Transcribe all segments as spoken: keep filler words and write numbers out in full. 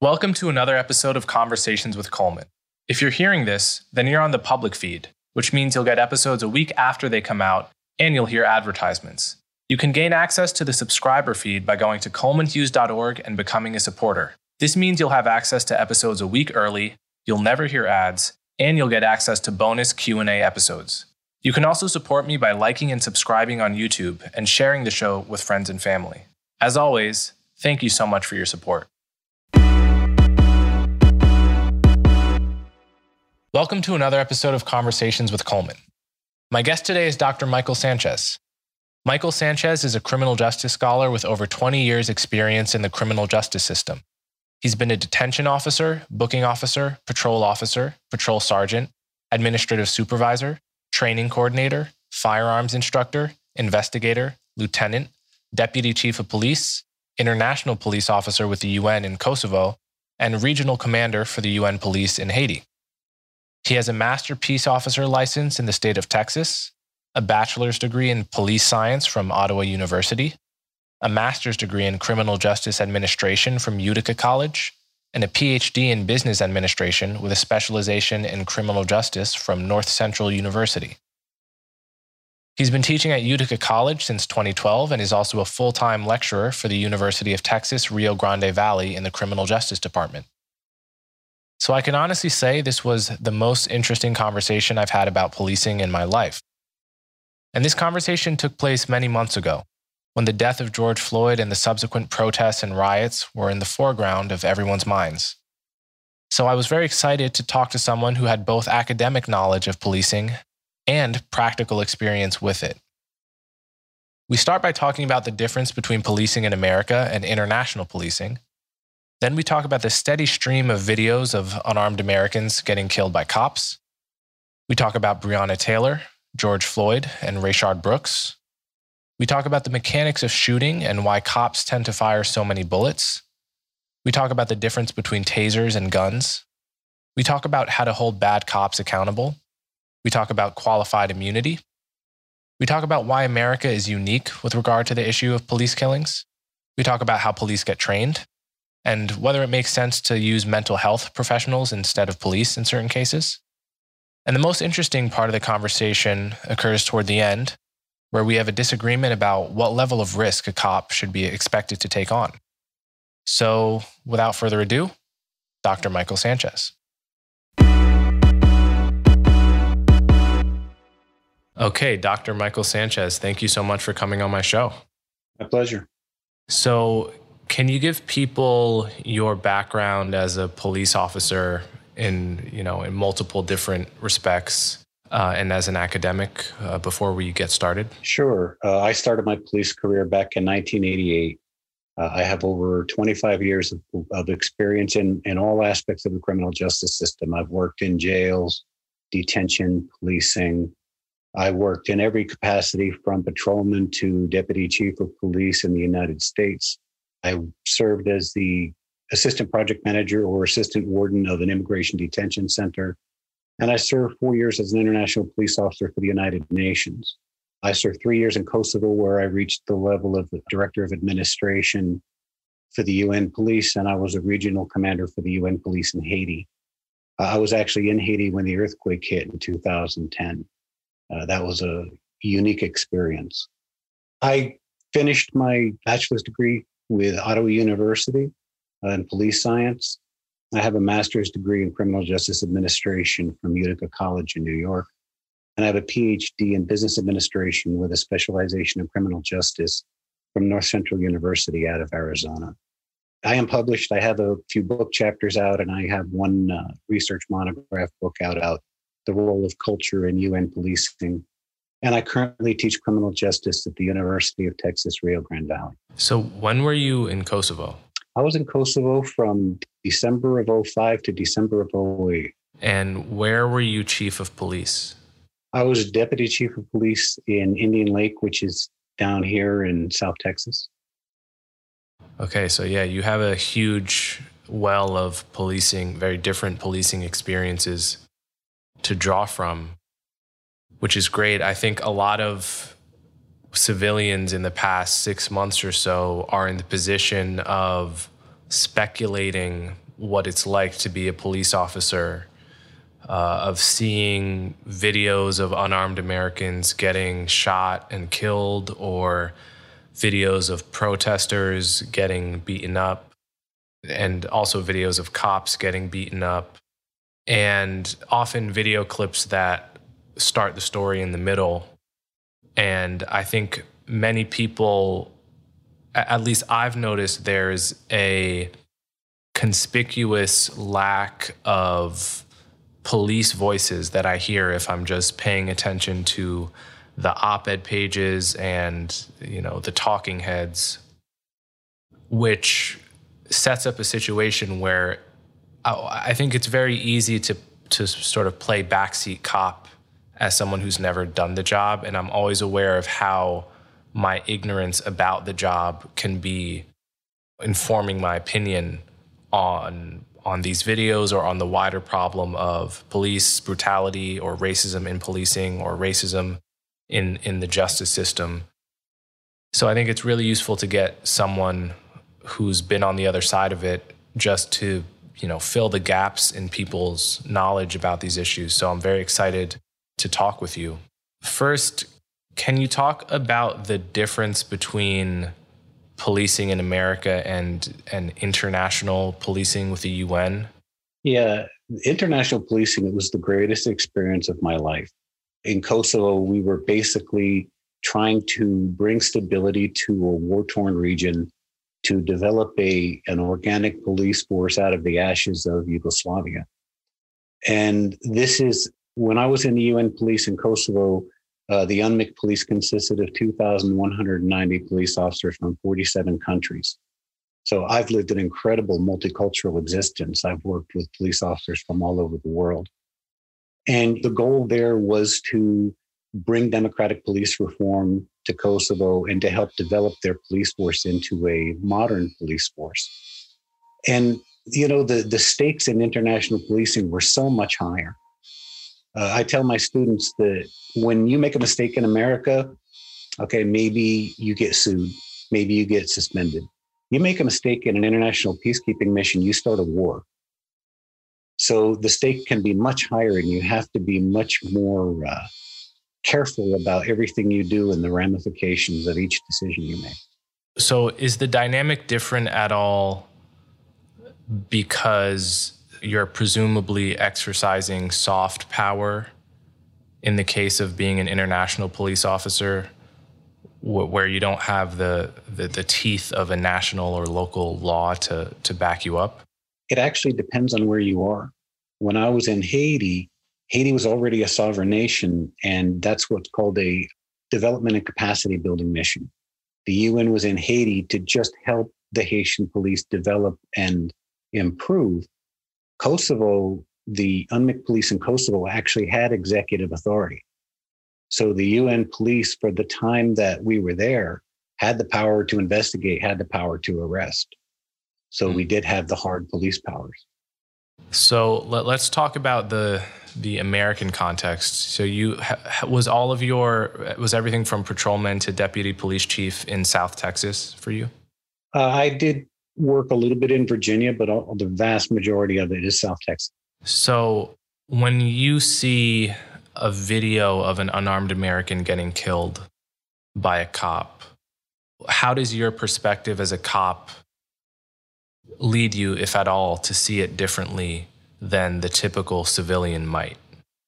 Welcome to another episode of Conversations with Coleman. If you're hearing this, then you're on the public feed, which means you'll get episodes a week after they come out, and you'll hear advertisements. You can gain access to the subscriber feed by going to coleman hughes dot org and becoming a supporter. This means you'll have access to episodes a week early, you'll never hear ads, and you'll get access to bonus Q and A episodes. You can also support me by liking and subscribing on YouTube and sharing the show with friends and family. As always, thank you so much for your support. Welcome to another episode of Conversations with Coleman. My guest today is Doctor Michael Sanchez. Michael Sanchez is a criminal justice scholar with over twenty years experience in the criminal justice system. He's been a detention officer, booking officer, patrol officer, patrol sergeant, administrative supervisor, training coordinator, firearms instructor, investigator, lieutenant, deputy chief of police, international police officer with the U N in Kosovo, and regional commander for the U N police in Haiti. He has a master peace officer license in the state of Texas, a bachelor's degree in police science from Ottawa University, a master's degree in criminal justice administration from Utica College, and a P H D in business administration with a specialization in criminal justice from North Central University. He's been teaching at Utica College since twenty twelve and is also a full-time lecturer for the University of Texas, Rio Grande Valley in the Criminal Justice Department. So I can honestly say this was the most interesting conversation I've had about policing in my life. And this conversation took place many months ago, when the death of George Floyd and the subsequent protests and riots were in the foreground of everyone's minds. So I was very excited to talk to someone who had both academic knowledge of policing and practical experience with it. We start by talking about the difference between policing in America and international policing. Then we talk about the steady stream of videos of unarmed Americans getting killed by cops. We talk about Breonna Taylor, George Floyd, and Rayshard Brooks. We talk about the mechanics of shooting and why cops tend to fire so many bullets. We talk about the difference between tasers and guns. We talk about how to hold bad cops accountable. We talk about qualified immunity. We talk about why America is unique with regard to the issue of police killings. We talk about how police get trained and whether it makes sense to use mental health professionals instead of police in certain cases. And the most interesting part of the conversation occurs toward the end, where we have a disagreement about what level of risk a cop should be expected to take on. So, without further ado, Doctor Michael Sanchez. Okay, Doctor Michael Sanchez, thank you so much for coming on my show. My pleasure. So, can you give people your background as a police officer in, you know, in multiple different respects uh, and as an academic uh, before we get started? Sure. Uh, I started my police career back in nineteen eighty-eight. Uh, I have over twenty-five years of, of experience in, in all aspects of the criminal justice system. I've worked in jails, detention, policing. I worked in every capacity from patrolman to deputy chief of police in the United States. I served as the assistant project manager or assistant warden of an immigration detention center. And I served four years as an international police officer for the United Nations. I served three years in Kosovo, where I reached the level of the director of administration for the U N police. And I was a regional commander for the U N police in Haiti. Uh, I was actually in Haiti when the earthquake hit in two thousand ten. Uh, that was a unique experience. I finished my bachelor's degree with Ottawa University uh, in police science. I have a master's degree in criminal justice administration from Utica College in New York. And I have a P H D in business administration with a specialization in criminal justice from North Central University out of Arizona. I am published. I have a few book chapters out, and I have one uh, research monograph book out about the role of culture in U N policing. And I currently teach criminal justice at the University of Texas, Rio Grande Valley. So when were you in Kosovo? I was in Kosovo from December of oh five to December of oh eight. And where were you chief of police? I was deputy chief of police in Indian Lake, which is down here in South Texas. Okay, so yeah, you have a huge well of policing, very different policing experiences to draw from, which is great. I think a lot of civilians in the past six months or so are in the position of speculating what it's like to be a police officer, uh, of seeing videos of unarmed Americans getting shot and killed, or videos of protesters getting beaten up, and also videos of cops getting beaten up, and often video clips that start the story in the middle. And I think many people, at least I've noticed, there's a conspicuous lack of police voices that I hear if I'm just paying attention to the op-ed pages and, you know, the talking heads, which sets up a situation where I, I think it's very easy to to sort of play backseat cop as someone who's never done the job. And I'm always aware of how my ignorance about the job can be informing my opinion on on these videos or on the wider problem of police brutality or racism in policing or racism in, in the justice system. So I think it's really useful to get someone who's been on the other side of it just to, you know, fill the gaps in people's knowledge about these issues. So I'm very excited to talk with you. First, can you talk about the difference between policing in America and, and international policing with the U N? Yeah, international policing, it was the greatest experience of my life. In Kosovo, we were basically trying to bring stability to a war-torn region, to develop a, an organic police force out of the ashes of Yugoslavia. And this is, when I was in the U N police in Kosovo, Uh, the U N M I C police consisted of two thousand one hundred ninety police officers from forty-seven countries. So I've lived an incredible multicultural existence. I've worked with police officers from all over the world. And the goal there was to bring democratic police reform to Kosovo and to help develop their police force into a modern police force. And, you know, the, the stakes in international policing were so much higher. Uh, I tell my students that when you make a mistake in America, okay, maybe you get sued, maybe you get suspended. You make a mistake in an international peacekeeping mission, you start a war. So the stake can be much higher, and you have to be much more uh, careful about everything you do and the ramifications of each decision you make. So is the dynamic different at all because you're presumably exercising soft power in the case of being an international police officer, wh- where you don't have the, the the teeth of a national or local law to to back you up? It actually depends on where you are. When I was in Haiti, Haiti was already a sovereign nation, and that's what's called a development and capacity building mission. The U N was in Haiti to just help the Haitian police develop and improve. Kosovo, the U N M I C police in Kosovo actually had executive authority. So the U N police, for the time that we were there, had the power to investigate, had the power to arrest. So we did have the hard police powers. So let, let's talk about the the American context. So you was all of your was everything from patrolman to deputy police chief in South Texas for you? Uh, I did work a little bit in Virginia, but all, the vast majority of it is South Texas. So when you see a video of an unarmed American getting killed by a cop, how does your perspective as a cop lead you, if at all, to see it differently than the typical civilian might?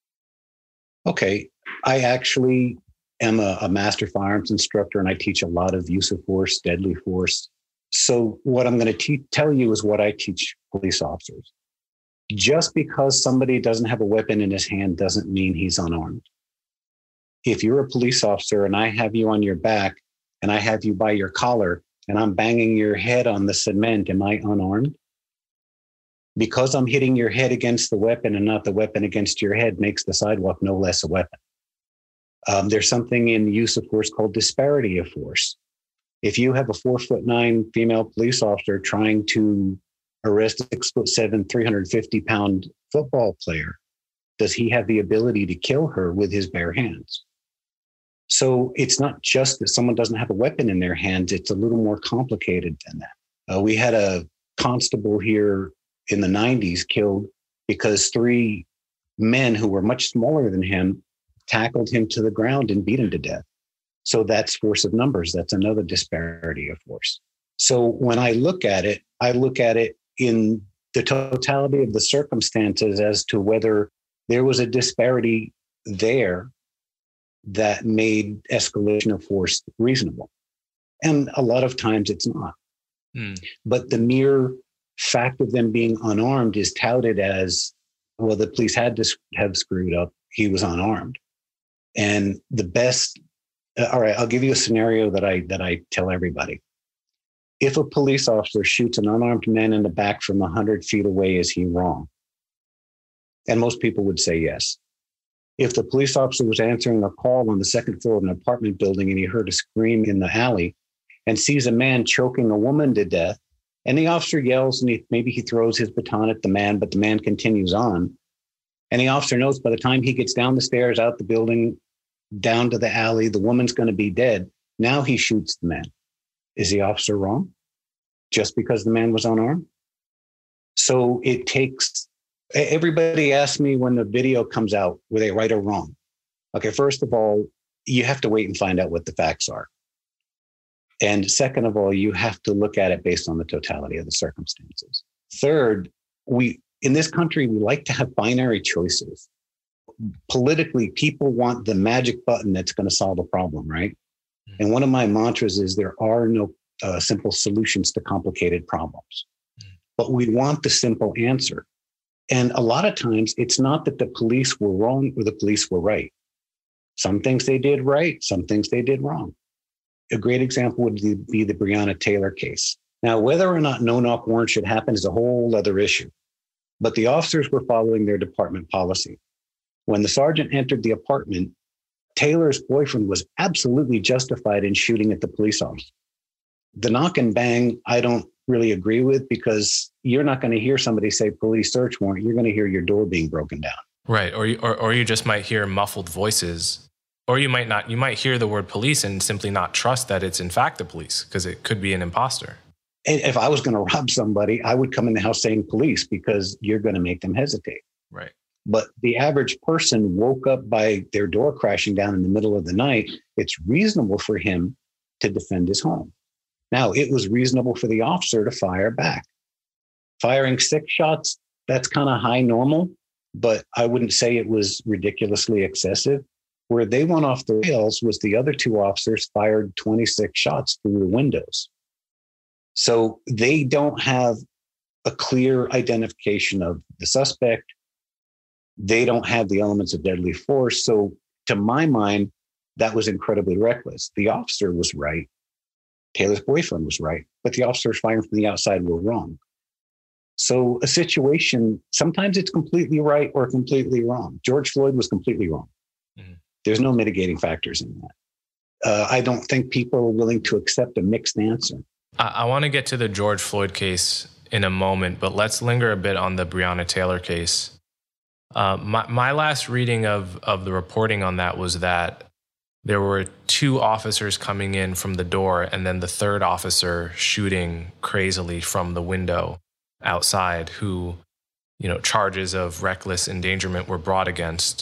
Okay. I actually am a, a master firearms instructor, and I teach a lot of use of force, deadly force. So what I'm going to te- tell you is what I teach police officers. Just because somebody doesn't have a weapon in his hand doesn't mean he's unarmed. If you're a police officer and I have you on your back and I have you by your collar and I'm banging your head on the cement, am I unarmed? Because I'm hitting your head against the weapon and not the weapon against your head makes the sidewalk no less a weapon. Um, there's something in the use of force called disparity of force. If you have a four foot nine female police officer trying to arrest a six foot seven, three hundred fifty pound football player, does he have the ability to kill her with his bare hands? So it's not just that someone doesn't have a weapon in their hands. It's a little more complicated than that. Uh, we had a constable here in the nineties killed because three men who were much smaller than him tackled him to the ground and beat him to death. So that's force of numbers. That's another disparity of force. So when I look at it, I look at it in the totality of the circumstances as to whether there was a disparity there that made escalation of force reasonable. And a lot of times it's not. Hmm. But the mere fact of them being unarmed is touted as, well, the police had to have screwed up. He was unarmed. And the best, uh, all right, I'll give you a scenario that I that I tell everybody. If a police officer shoots an unarmed man in the back from one hundred feet away, is he wrong? And most people would say yes. If the police officer was answering a call on the second floor of an apartment building and he heard a scream in the alley and sees a man choking a woman to death, and the officer yells and he, maybe he throws his baton at the man, but the man continues on. And the officer knows by the time he gets down the stairs, out the building, down to the alley, the woman's going to be dead. Now he shoots the man. Is the officer wrong just because the man was unarmed? So it takes, everybody asks me when the video comes out, were they right or wrong? Okay, first of all, you have to wait and find out what the facts are. And second of all, you have to look at it based on the totality of the circumstances. Third, we, in this country, we like to have binary choices. Politically, people want the magic button that's going to solve a problem, right? Mm-hmm. And one of my mantras is there are no uh, simple solutions to complicated problems, mm-hmm. but we want the simple answer. And a lot of times it's not that the police were wrong or the police were right. Some things they did right, some things they did wrong. A great example would be the Breonna Taylor case. Now, whether or not no-knock warrants should happen is a whole other issue, but the officers were following their department policy. When the sergeant entered the apartment, Taylor's boyfriend was absolutely justified in shooting at the police officer. The knock and bang, I don't really agree with, because you're not going to hear somebody say police search warrant. You're going to hear your door being broken down. Right. Or you, or, or you just might hear muffled voices. Or you might not, you might hear the word police and simply not trust that it's in fact the police, because it could be an imposter. And if I was going to rob somebody, I would come in the house saying police, because you're going to make them hesitate. Right. But the average person woke up by their door crashing down in the middle of the night. It's reasonable for him to defend his home. Now, it was reasonable for the officer to fire back. Firing six shots, that's kind of high normal, but I wouldn't say it was ridiculously excessive. Where they went off the rails was the other two officers fired twenty-six shots through the windows. So they don't have a clear identification of the suspect. They don't have the elements of deadly force. So to my mind, that was incredibly reckless. The officer was right. Taylor's boyfriend was right, but the officers firing from the outside were wrong. So a situation, sometimes it's completely right or completely wrong. George Floyd was completely wrong. Mm-hmm. There's no mitigating factors in that. Uh, I don't think people are willing to accept a mixed answer. I, I want to get to the George Floyd case in a moment, but let's linger a bit on the Breonna Taylor case. Uh, my, my last reading of, of the reporting on that was that there were two officers coming in from the door and then the third officer shooting crazily from the window outside, who, you know, charges of reckless endangerment were brought against.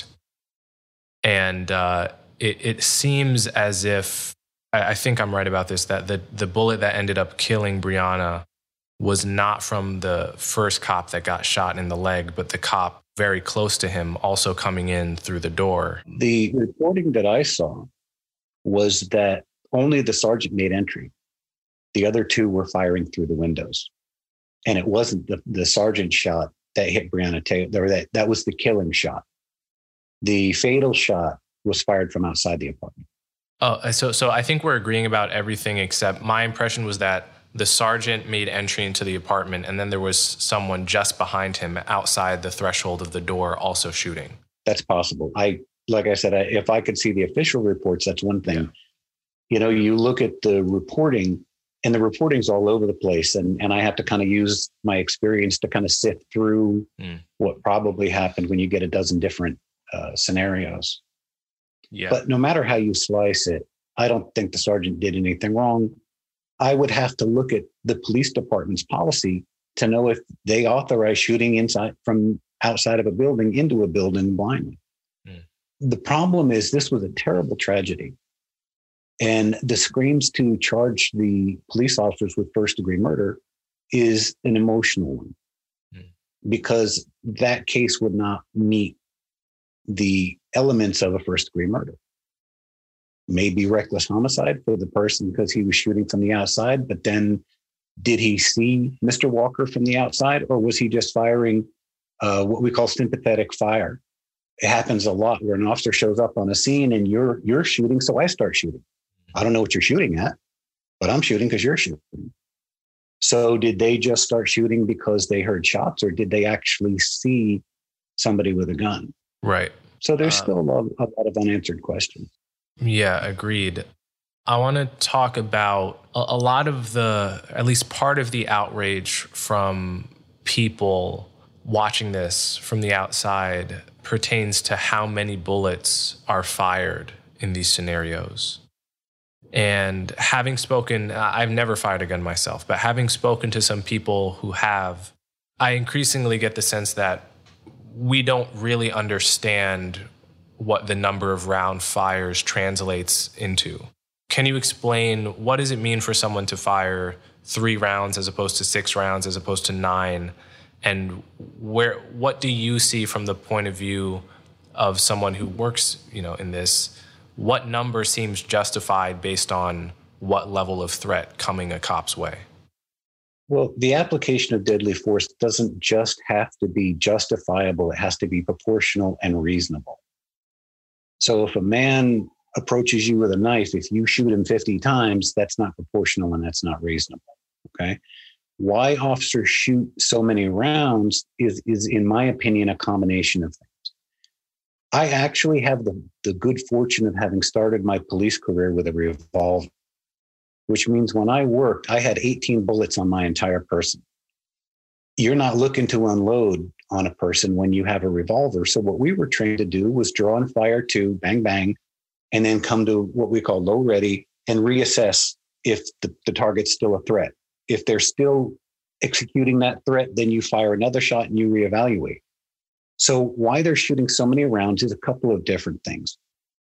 And uh, it, it seems as if, I, I think I'm right about this, that the, the bullet that ended up killing Breonna was not from the first cop that got shot in the leg, but the cop very close to him also coming in through the door. The reporting that I saw was that only the sergeant made entry. The other two were firing through the windows. And it wasn't the, the sergeant shot that hit Breonna Taylor. That, that was the killing shot. The fatal shot was fired from outside the apartment. Oh, so so I think we're agreeing about everything, except my impression was that the sergeant made entry into the apartment and then there was someone just behind him outside the threshold of the door also shooting. That's possible. I, like I said, I, if I could see the official reports, that's one thing. Yeah. You know, you look at the reporting and the reporting's all over the place. And, and I have to kind of use my experience to kind of sift through mm. what probably happened when you get a dozen different uh, scenarios. Yeah. But no matter how you slice it, I don't think the sergeant did anything wrong. I would have to look at the police department's policy to know if they authorize shooting inside from outside of a building into a building blindly. Mm. The problem is this was a terrible tragedy. And the screams to charge the police officers with first degree murder is an emotional one, mm. because that case would not meet the elements of a first degree murder. Maybe reckless homicide for the person because he was shooting from the outside, but then did he see Mister Walker from the outside, or was he just firing uh, what we call sympathetic fire? It happens a lot where an officer shows up on a scene and you're you're shooting, so I start shooting. I don't know what you're shooting at, but I'm shooting because you're shooting. So did they just start shooting because they heard shots, or did they actually see somebody with a gun? Right. So there's uh, still a lot, a lot of unanswered questions. Yeah, agreed. I want to talk about a, a lot of the, at least part of the outrage from people watching this from the outside pertains to how many bullets are fired in these scenarios. And having spoken, I've never fired a gun myself, but having spoken to some people who have, I increasingly get the sense that we don't really understand what the number of round fires translates into. Can you explain what does it mean for someone to fire three rounds as opposed to six rounds as opposed to nine? And where what do you see from the point of view of someone who works, you know, in this? What number seems justified based on what level of threat coming a cop's way? Well, the application of deadly force doesn't just have to be justifiable. It has to be proportional and reasonable. So if a man approaches you with a knife, if you shoot him fifty times, that's not proportional and that's not reasonable. Okay. Why officers shoot so many rounds is, is, in my opinion, a combination of things. I actually have the, the good fortune of having started my police career with a revolver, which means when I worked, I had eighteen bullets on my entire person. You're not looking to unload on a person when you have a revolver. So what we were trained to do was draw and fire two, bang, bang, and then come to what we call low ready and reassess if the, the target's still a threat. If they're still executing that threat, then you fire another shot and you reevaluate. So why they're shooting so many rounds is a couple of different things.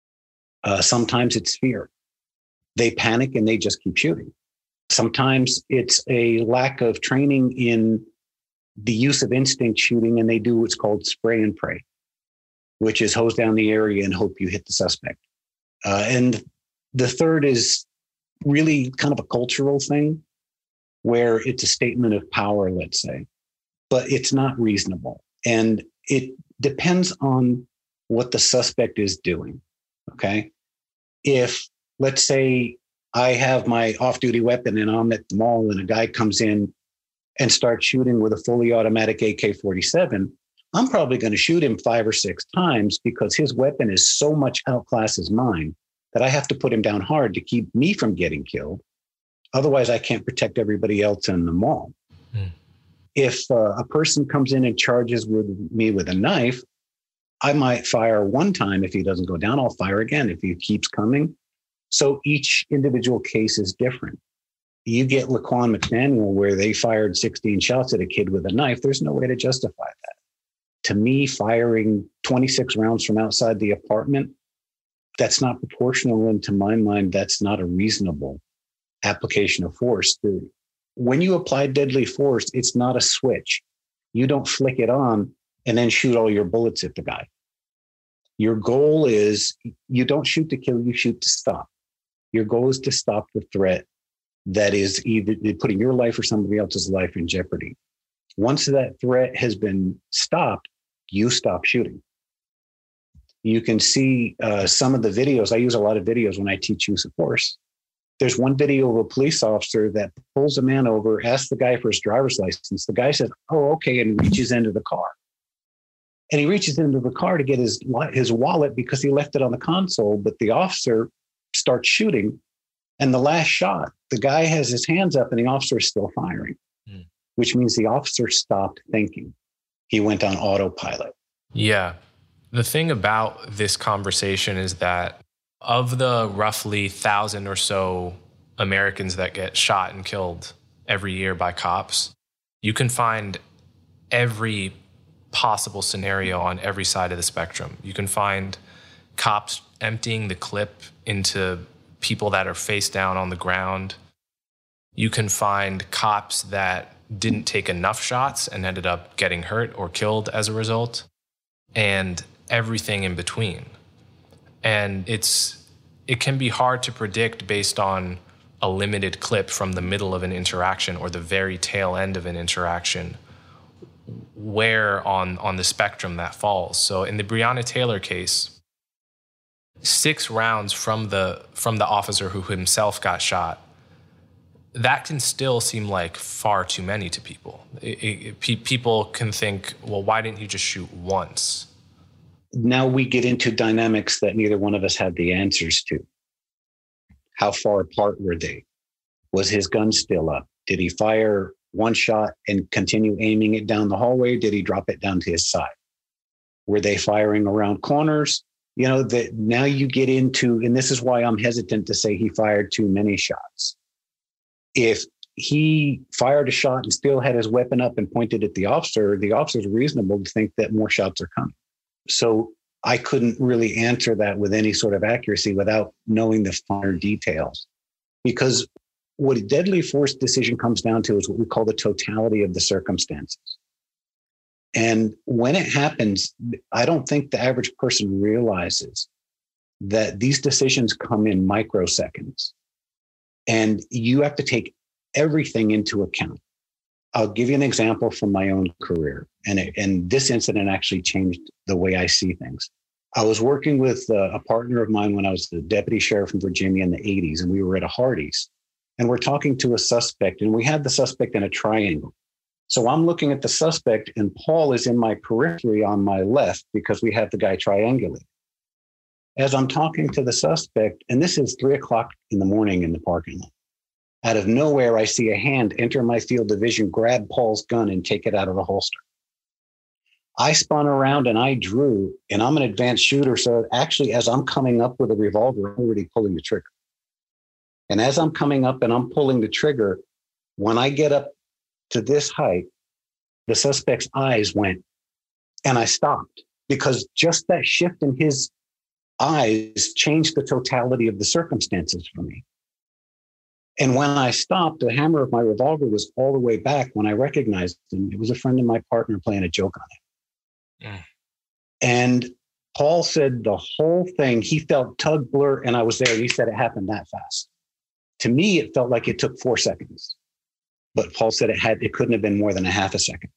Uh, sometimes it's fear. They panic and they just keep shooting. Sometimes it's a lack of training in the use of instinct shooting, and they do what's called spray and pray, which is hose down the area and hope you hit the suspect. Uh, and the third is really kind of a cultural thing where it's a statement of power, let's say, but it's not reasonable. And it depends on what the suspect is doing. Okay. If, let's say, I have my off-duty weapon and I'm at the mall and a guy comes in and starts shooting with a fully automatic A K forty-seven, I'm probably going to shoot him five or six times because his weapon is so much outclasses mine that I have to put him down hard to keep me from getting killed. Otherwise, I can't protect everybody else in the mall. Mm. If uh, a person comes in and charges with me with a knife, I might fire one time. If he doesn't go down, I'll fire again if he keeps coming. So each individual case is different. You get Laquan McDaniel where they fired sixteen shots at a kid with a knife. There's no way to justify that. To me, firing twenty-six rounds from outside the apartment, that's not proportional. And to my mind, that's not a reasonable application of force. When you apply deadly force, it's not a switch. You don't flick it on and then shoot all your bullets at the guy. Your goal is you don't shoot to kill, you shoot to stop. Your goal is to stop the threat that is either putting your life or somebody else's life in jeopardy. Once that threat has been stopped, you stop shooting. You can see uh, some of the videos. I use a lot of videos when I teach use of force. There's one video of a police officer that pulls a man over, asks the guy for his driver's license. The guy says, oh, okay, and reaches into the car. And he reaches into the car to get his, his wallet because he left it on the console, but the officer starts shooting. And the last shot, the guy has his hands up and the officer is still firing, mm. which means the officer stopped thinking. He went on autopilot. Yeah. The thing about this conversation is that of the roughly thousand or so Americans that get shot and killed every year by cops, You can find every possible scenario on every side of the spectrum. You can find cops emptying the clip into people that are face down on the ground. You can find cops that didn't take enough shots and ended up getting hurt or killed as a result, and everything in between. And it's it can be hard to predict based on a limited clip from the middle of an interaction or the very tail end of an interaction where on, on the spectrum that falls. So in the Breonna Taylor case, six rounds from the from the officer who himself got shot, that can still seem like far too many to people. It, it, pe- people can think, well, why didn't you just shoot once? Now we get into dynamics that neither one of us had the answers to. How far apart were they? Was his gun still up? Did he fire one shot and continue aiming it down the hallway? Did he drop it down to his side? Were they firing around corners? You know, that now you get into, and this is why I'm hesitant to say he fired too many shots. If he fired a shot and still had his weapon up and pointed at the officer, the officer's reasonable to think that more shots are coming. So I couldn't really answer that with any sort of accuracy without knowing the finer details. Because what a deadly force decision comes down to is what we call the totality of the circumstances. And when it happens, I don't think the average person realizes that these decisions come in microseconds. And you have to take everything into account. I'll give you an example from my own career. And, it, and this incident actually changed the way I see things. I was working with a, a partner of mine when I was the deputy sheriff in Virginia in the eighties, and we were at a Hardee's. And we're talking to a suspect, and we had the suspect in a triangle. So I'm looking at the suspect, and Paul is in my periphery on my left because we have the guy triangulated. As I'm talking to the suspect, and this is three o'clock in the morning in the parking lot, out of nowhere, I see a hand enter my field of vision, grab Paul's gun and take it out of the holster. I spun around and I drew, and I'm an advanced shooter. So actually, as I'm coming up with a revolver, I'm already pulling the trigger. And as I'm coming up and I'm pulling the trigger, when I get up to this height, the suspect's eyes went, and I stopped because just that shift in his eyes changed the totality of the circumstances for me. And when I stopped, the hammer of my revolver was all the way back. When I recognized him, it was a friend of my partner playing a joke on it. Mm. And Paul said the whole thing, he felt tug, blur, and I was there. And he said it happened that fast. To me, it felt like it took four seconds. But Paul said it had, it couldn't have been more than a half a second.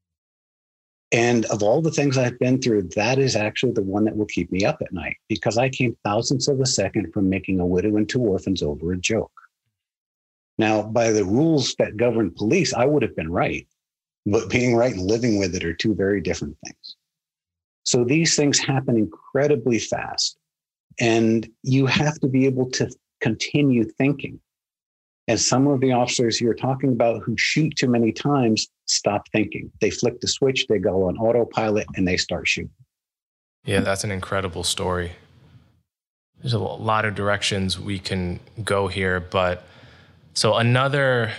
And of all the things I've been through, that is actually the one that will keep me up at night, because I came thousandths of a second from making a widow and two orphans over a joke. Now, by the rules that govern police, I would have been right, but being right and living with it are two very different things. So these things happen incredibly fast, and you have to be able to continue thinking. And some of the officers you're talking about who shoot too many times stop thinking. They flick the switch, they go on autopilot, and they start shooting. Yeah, that's an incredible story. There's a lot of directions we can go here, but so another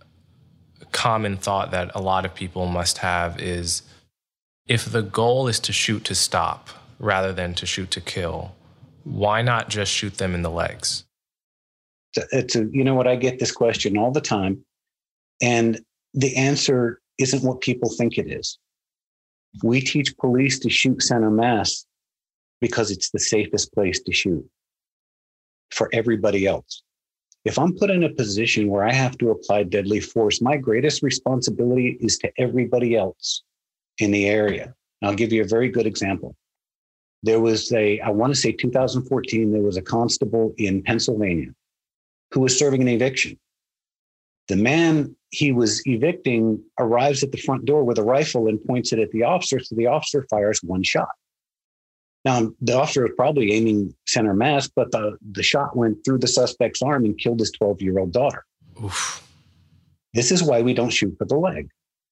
common thought that a lot of people must have is if the goal is to shoot to stop rather than to shoot to kill, why not just shoot them in the legs? It's a, you know what, I get this question all the time, and the answer isn't what people think it is. We teach police to shoot center mass because it's the safest place to shoot for everybody else. If I'm put in a position where I have to apply deadly force, my greatest responsibility is to everybody else in the area. And I'll give you a very good example. There was a, I want to say two thousand fourteen, there was a constable in Pennsylvania who was serving an eviction. The man he was evicting arrives at the front door with a rifle and points it at the officer. So the officer fires one shot. Now, the officer was probably aiming center mass, but the, the shot went through the suspect's arm and killed his twelve-year-old daughter. Oof. This is why we don't shoot for the leg.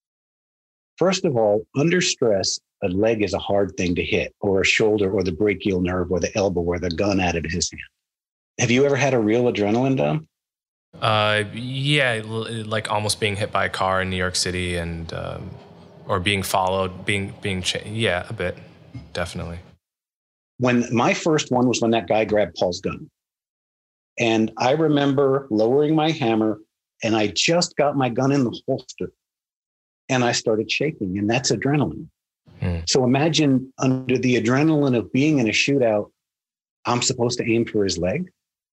First of all, under stress, a leg is a hard thing to hit, or a shoulder, or the brachial nerve, or the elbow, or the gun out of his hand. Have you ever had a real adrenaline dump? Uh, yeah, l- like almost being hit by a car in New York City, and um, or being followed, being being cha- yeah, a bit, definitely. When my first one was when that guy grabbed Paul's gun. And I remember lowering my hammer, and I just got my gun in the holster and I started shaking, and that's adrenaline. Hmm. So imagine under the adrenaline of being in a shootout, I'm supposed to aim for his leg.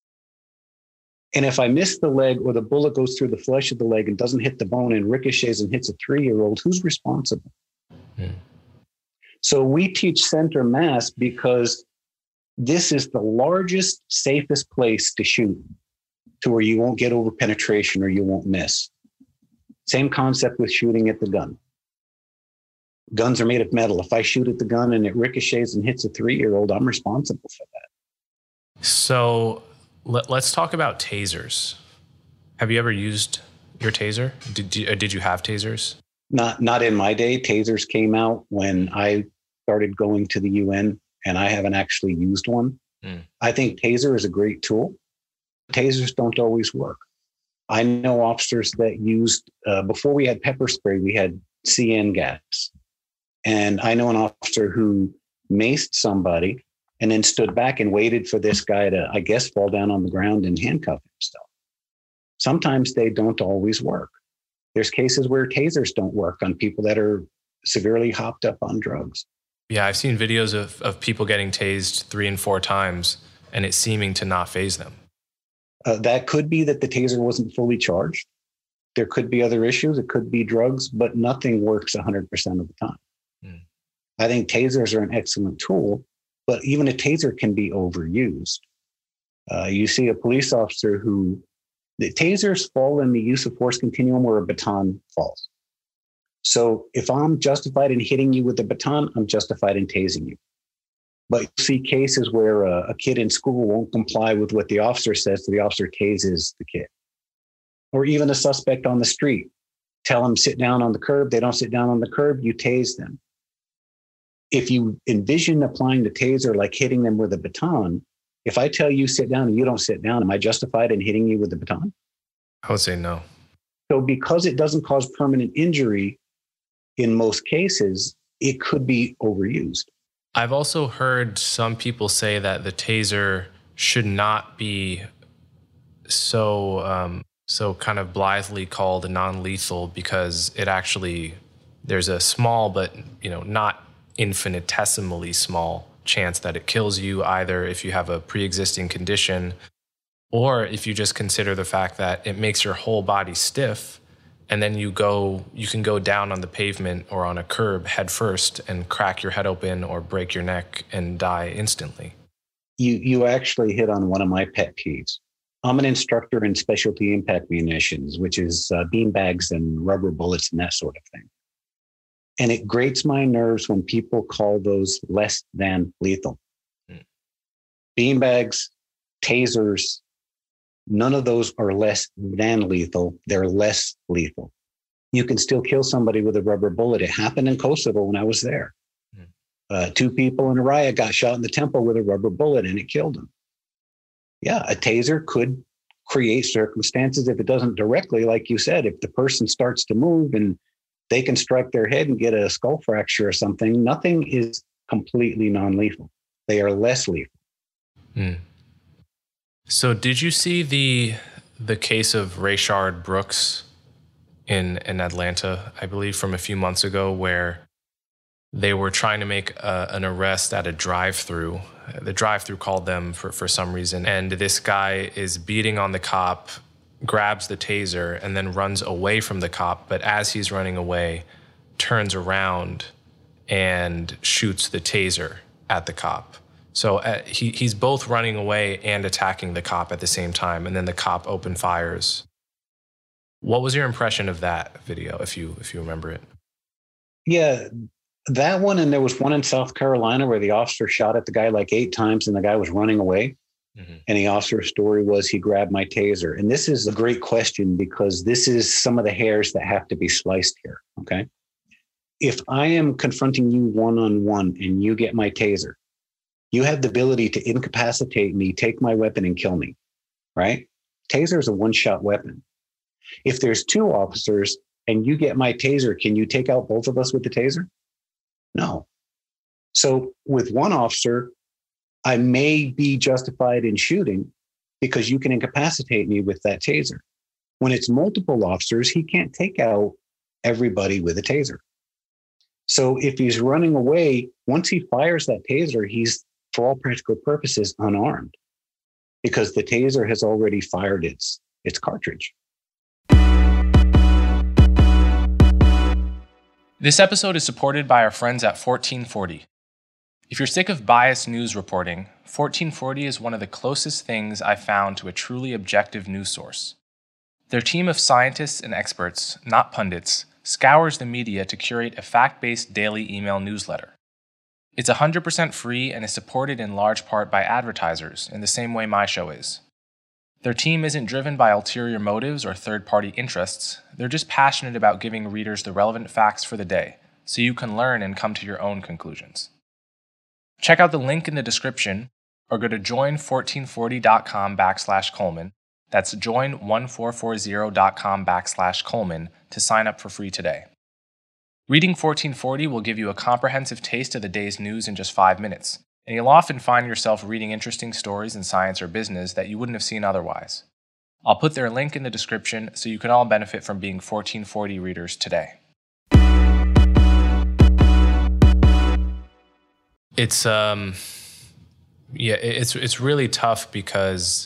And if I miss the leg, or the bullet goes through the flesh of the leg and doesn't hit the bone and ricochets and hits a three-year-old, who's responsible? Hmm. So we teach center mass because this is the largest, safest place to shoot, to where you won't get over penetration or you won't miss. Same concept with shooting at the gun. Guns are made of metal. If I shoot at the gun and it ricochets and hits a three-year-old, I'm responsible for that. So let, let's talk about tasers. Have you ever used your taser? Did you, did you have tasers? Not, not in my day. Tasers came out when I started going to the U N, and I haven't actually used one. Mm. I think taser is a great tool. Tasers don't always work. I know officers that used, uh, before we had pepper spray, we had C N gas. And I know an officer who maced somebody and then stood back and waited for this guy to, I guess, fall down on the ground and handcuff himself. Sometimes they don't always work. There's cases where tasers don't work on people that are severely hopped up on drugs. Yeah, I've seen videos of, of people getting tased three and four times and it seeming to not faze them. Uh, that could be that the taser wasn't fully charged. There could be other issues. It could be drugs, but nothing works one hundred percent of the time. Mm. I think tasers are an excellent tool, but even a taser can be overused. Uh, you see a police officer who, the tasers fall in the use of force continuum where a baton falls. So if I'm justified in hitting you with a baton, I'm justified in tasing you. But you see cases where a, a kid in school won't comply with what the officer says, so the officer tases the kid. Or even a suspect on the street. Tell them sit down on the curb. They don't sit down on the curb, you tase them. If you envision applying the taser like hitting them with a baton, if I tell you sit down and you don't sit down, am I justified in hitting you with the baton? I would say no. So because it doesn't cause permanent injury in most cases, it could be overused. I've also heard some people say that the taser should not be so um, so kind of blithely called non-lethal because it actually, there's a small but, you know, not infinitesimally small chance that it kills you, either if you have a pre-existing condition or if you just consider the fact that it makes your whole body stiff. And then you go, you can go down on the pavement or on a curb head first and crack your head open or break your neck and die instantly. You you actually hit on one of my pet peeves. I'm an instructor in specialty impact munitions, which is uh, beanbags and rubber bullets and that sort of thing. And it grates my nerves when people call those less than lethal. Hmm. Beanbags, tasers, none of those are less than lethal. They're less lethal. You can still kill somebody with a rubber bullet. It happened in Kosovo when I was there. Mm. Uh, two people in a riot got shot in the temple with a rubber bullet and it killed them. Yeah, a taser could create circumstances if it doesn't directly, like you said, if the person starts to move and they can strike their head and get a skull fracture or something, nothing is completely non-lethal. They are less lethal. Mm. So did you see the the case of Rayshard Brooks in, in Atlanta, I believe, from a few months ago, where they were trying to make a, an arrest at a drive-through. The drive-through called them for, for some reason, and this guy is beating on the cop, grabs the taser, and then runs away from the cop, but as he's running away, turns around and shoots the taser at the cop. So uh, he he's both running away and attacking the cop at the same time, and then the cop open fires. What was your impression of that video, if you if you remember it? Yeah, that one, and there was one in South Carolina where the officer shot at the guy like eight times, and the guy was running away. Mm-hmm. And the officer's story was he grabbed my taser. And this is a great question because this is some of the hairs that have to be sliced here. Okay, if I am confronting you one on one and you get my taser, you have the ability to incapacitate me, take my weapon and kill me, right? Taser is a one-shot weapon. If there's two officers and you get my taser, can you take out both of us with the taser? No. So with one officer, I may be justified in shooting because you can incapacitate me with that taser. When it's multiple officers, he can't take out everybody with a taser. So if he's running away, once he fires that taser, he's, for all practical purposes, unarmed because the taser has already fired its, its cartridge. This episode is supported by our friends at fourteen forty. If you're sick of biased news reporting, fourteen forty is one of the closest things I've found to a truly objective news source. Their team of scientists and experts, not pundits, scours the media to curate a fact-based daily email newsletter. It's one hundred percent free and is supported in large part by advertisers, in the same way my show is. Their team isn't driven by ulterior motives or third-party interests. They're just passionate about giving readers the relevant facts for the day, so you can learn and come to your own conclusions. Check out the link in the description or go to join fourteen forty dot com backslash Coleman. That's join fourteen forty dot com backslash Coleman to sign up for free today. Reading fourteen forty will give you a comprehensive taste of the day's news in just five minutes, and you'll often find yourself reading interesting stories in science or business that you wouldn't have seen otherwise. I'll put their link in the description so you can all benefit from being fourteen forty readers today. It's um yeah, it's it's really tough because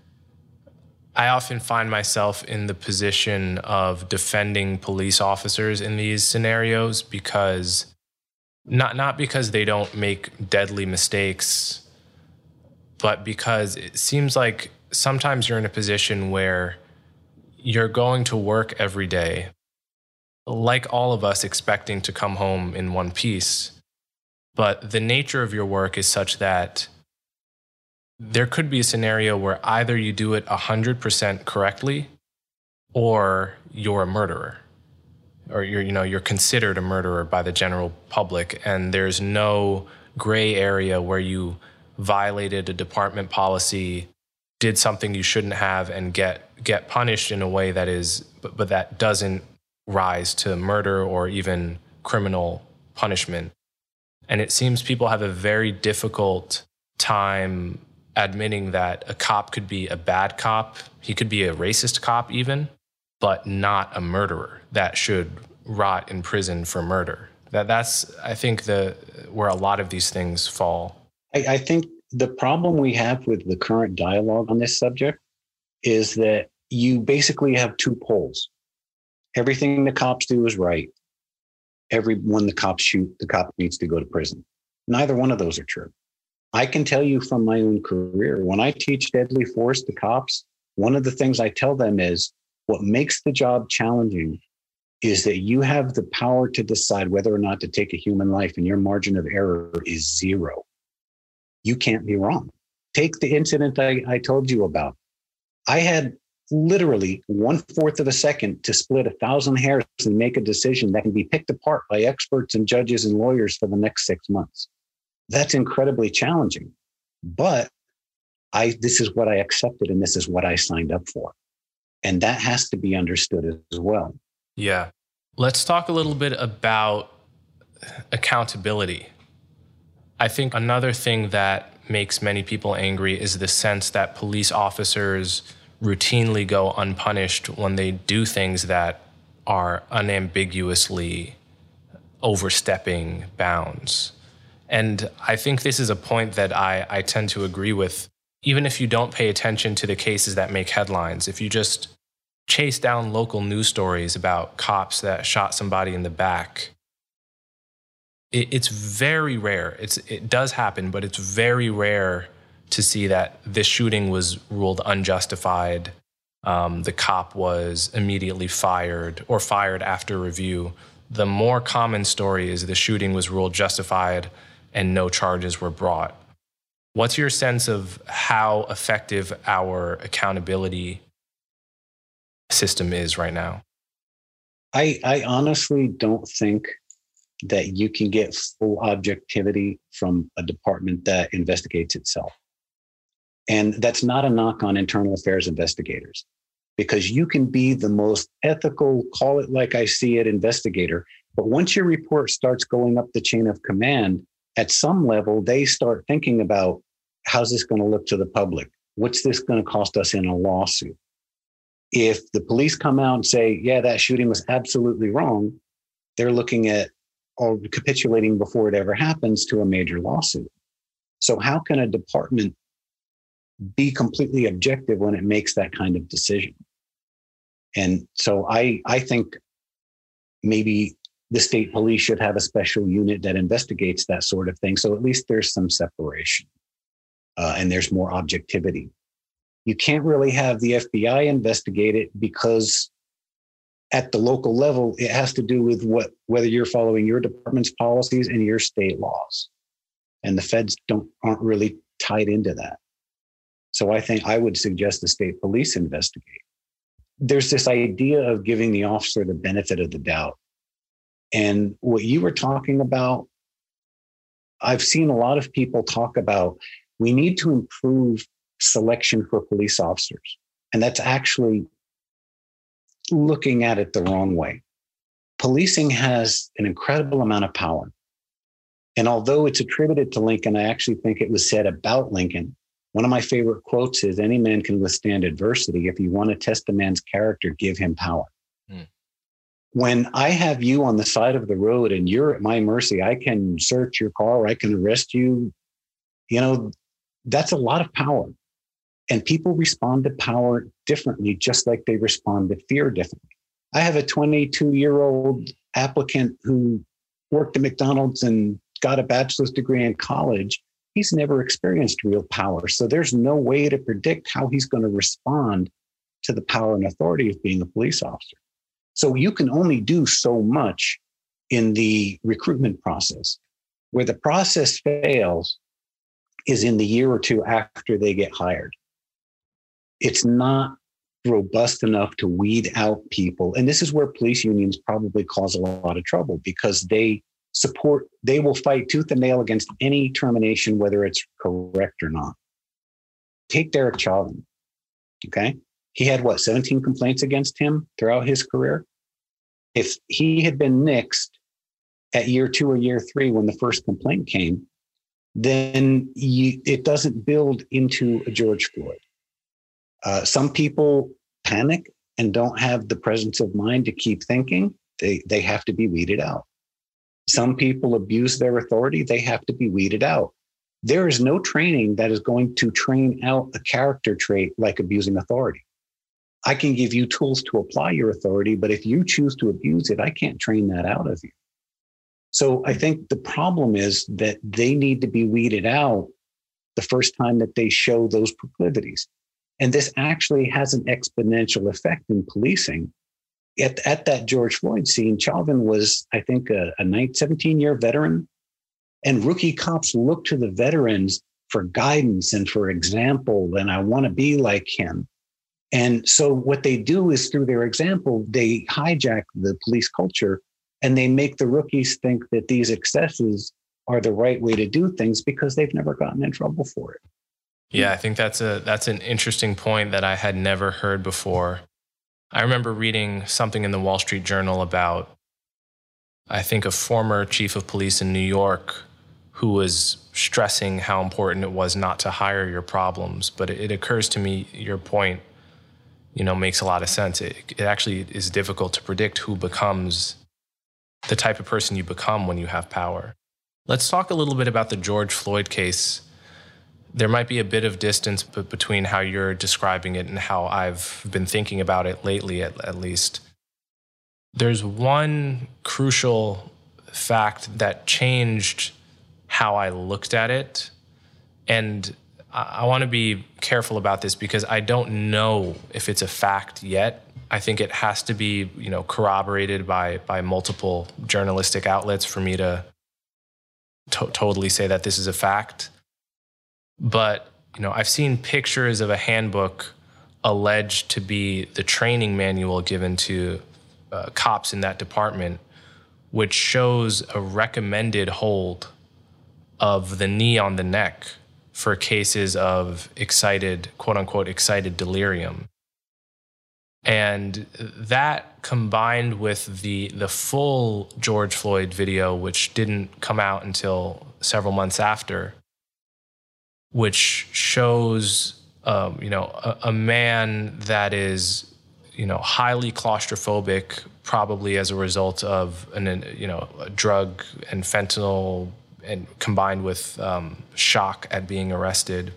I often find myself in the position of defending police officers in these scenarios because not not because they don't make deadly mistakes, but because it seems like sometimes you're in a position where you're going to work every day, like all of us, expecting to come home in one piece. But the nature of your work is such that there could be a scenario where either you do it one hundred percent correctly or you're a murderer, or you're, you know, you're considered a murderer by the general public, and there's no gray area where you violated a department policy, did something you shouldn't have, and get get punished in a way that is, but, but that doesn't rise to murder or even criminal punishment. And it seems people have a very difficult time admitting that a cop could be a bad cop, he could be a racist cop even, but not a murderer that should rot in prison for murder. That that's I think the where a lot of these things fall. I, I think the problem we have with the current dialogue on this subject is that you basically have two poles. Everything the cops do is right. Everyone the cops shoot, the cop needs to go to prison. Neither one of those are true. I can tell you from my own career, when I teach deadly force to cops, one of the things I tell them is what makes the job challenging is that you have the power to decide whether or not to take a human life, and your margin of error is zero. You can't be wrong. Take the incident I, I told you about. I had literally one fourth of a second to split a thousand hairs and make a decision that can be picked apart by experts and judges and lawyers for the next six months. That's incredibly challenging, but I, this is what I accepted and this is what I signed up for. And that has to be understood as well. Yeah. Let's talk a little bit about accountability. I think another thing that makes many people angry is the sense that police officers routinely go unpunished when they do things that are unambiguously overstepping bounds. And I think this is a point that I, I tend to agree with. Even if you don't pay attention to the cases that make headlines, if you just chase down local news stories about cops that shot somebody in the back, it, it's very rare. It's, it does happen, but it's very rare to see that this shooting was ruled unjustified. Um, the cop was immediately fired or fired after review. The more common story is the shooting was ruled justified and no charges were brought. What's your sense of how effective our accountability system is right now? I, I honestly don't think that you can get full objectivity from a department that investigates itself. And that's not a knock on internal affairs investigators, because you can be the most ethical, call it like I see it, investigator. But once your report starts going up the chain of command, at some level, they start thinking about, how's this going to look to the public? What's this going to cost us in a lawsuit? If the police come out and say, yeah, that shooting was absolutely wrong, they're looking at or capitulating before it ever happens to a major lawsuit. So how can a department be completely objective when it makes that kind of decision? And so I, I think maybe the state police should have a special unit that investigates that sort of thing. So at least there's some separation uh, and there's more objectivity. You can't really have the F B I investigate it, because at the local level, it has to do with what whether you're following your department's policies and your state laws. And the feds don't aren't really tied into that. So I think I would suggest the state police investigate. There's this idea of giving the officer the benefit of the doubt. And what you were talking about, I've seen a lot of people talk about, we need to improve selection for police officers. And that's actually looking at it the wrong way. Policing has an incredible amount of power. And although it's attributed to Lincoln, I actually think it was said about Lincoln. One of my favorite quotes is, any man can withstand adversity. If you want to test a man's character, give him power. Mm. When I have you on the side of the road and you're at my mercy, I can search your car, I can arrest you. You know, that's a lot of power. And people respond to power differently, just like they respond to fear differently. I have a twenty-two-year-old applicant who worked at McDonald's and got a bachelor's degree in college. He's never experienced real power. So there's no way to predict how he's going to respond to the power and authority of being a police officer. So you can only do so much in the recruitment process. Where the process fails is in the year or two after they get hired. It's not robust enough to weed out people. And this is where police unions probably cause a lot of trouble, because they support, they will fight tooth and nail against any termination, whether it's correct or not. Take Derek Chauvin, okay? He had, what, seventeen complaints against him throughout his career? If he had been nixed at year two or year three when the first complaint came, then you, it doesn't build into a George Floyd. Uh, some people panic and don't have the presence of mind to keep thinking. They, they have to be weeded out. Some people abuse their authority. They have to be weeded out. There is no training that is going to train out a character trait like abusing authority. I can give you tools to apply your authority, but if you choose to abuse it, I can't train that out of you. So I think the problem is that they need to be weeded out the first time that they show those proclivities. And this actually has an exponential effect in policing. At, at that George Floyd scene, Chauvin was, I think, a, a seventeen-year veteran. And rookie cops look to the veterans for guidance and for example, and I want to be like him. And so what they do is, through their example, they hijack the police culture and they make the rookies think that these excesses are the right way to do things because they've never gotten in trouble for it. Yeah, I think that's a that's an interesting point that I had never heard before. I remember reading something in the Wall Street Journal about, I think, a former chief of police in New York who was stressing how important it was not to hire your problems. But it, it occurs to me, your point, you know, makes a lot of sense. It, it actually is difficult to predict who becomes the type of person you become when you have power. Let's talk a little bit about the George Floyd case. There might be a bit of distance between how you're describing it and how I've been thinking about it lately, at, at least. There's one crucial fact that changed how I looked at it. And I, I want to be careful about this because I don't know if it's a fact yet. I think it has to be, you know, corroborated by, by multiple journalistic outlets for me to, to totally say that this is a fact. But, you know, I've seen pictures of a handbook alleged to be the training manual given to uh, cops in that department, which shows a recommended hold of the knee on the neck for cases of excited, quote unquote, excited delirium. And that combined with the the full George Floyd video, which didn't come out until several months after, which shows, um, you know, a, a man that is, you know, highly claustrophobic, probably as a result of an, you know, a drug and fentanyl, and combined with um, shock at being arrested,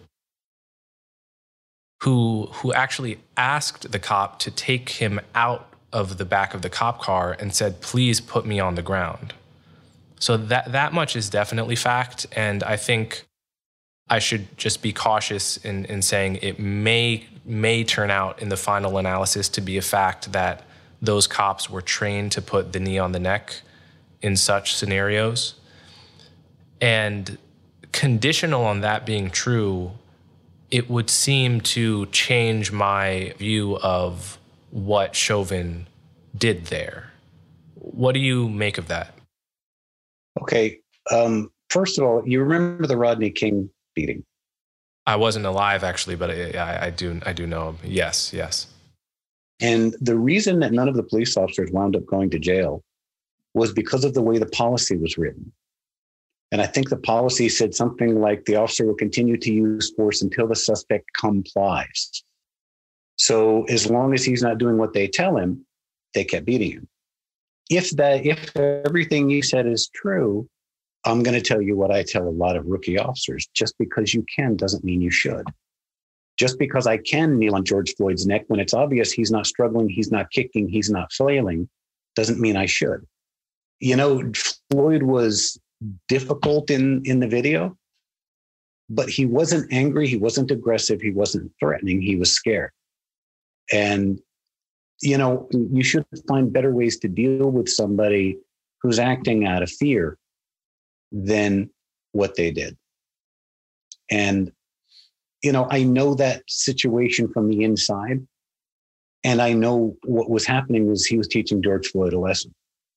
who who actually asked the cop to take him out of the back of the cop car and said, "Please put me on the ground." So that that much is definitely fact, and I think I should just be cautious in, in saying it may may turn out in the final analysis to be a fact that those cops were trained to put the knee on the neck in such scenarios. And conditional on that being true, it would seem to change my view of what Chauvin did there. What do you make of that? Okay. Um, first of all, you remember the Rodney King beating? I wasn't alive, actually, but I, I, I do I do know him. Yes, yes. And the reason that none of the police officers wound up going to jail was because of the way the policy was written. And I think the policy said something like the officer will continue to use force until the suspect complies. So as long as he's not doing what they tell him, they kept beating him. If that, if everything you said is true, I'm going to tell you what I tell a lot of rookie officers. Just because you can doesn't mean you should. Just because I can kneel on George Floyd's neck when it's obvious he's not struggling, he's not kicking, he's not flailing, doesn't mean I should. You know, Floyd was difficult in, in the video, but he wasn't angry. He wasn't aggressive. He wasn't threatening. He was scared. And, you know, you should find better ways to deal with somebody who's acting out of fear than what they did. And, you know, I know that situation from the inside, and I know what was happening was he was teaching George Floyd a lesson.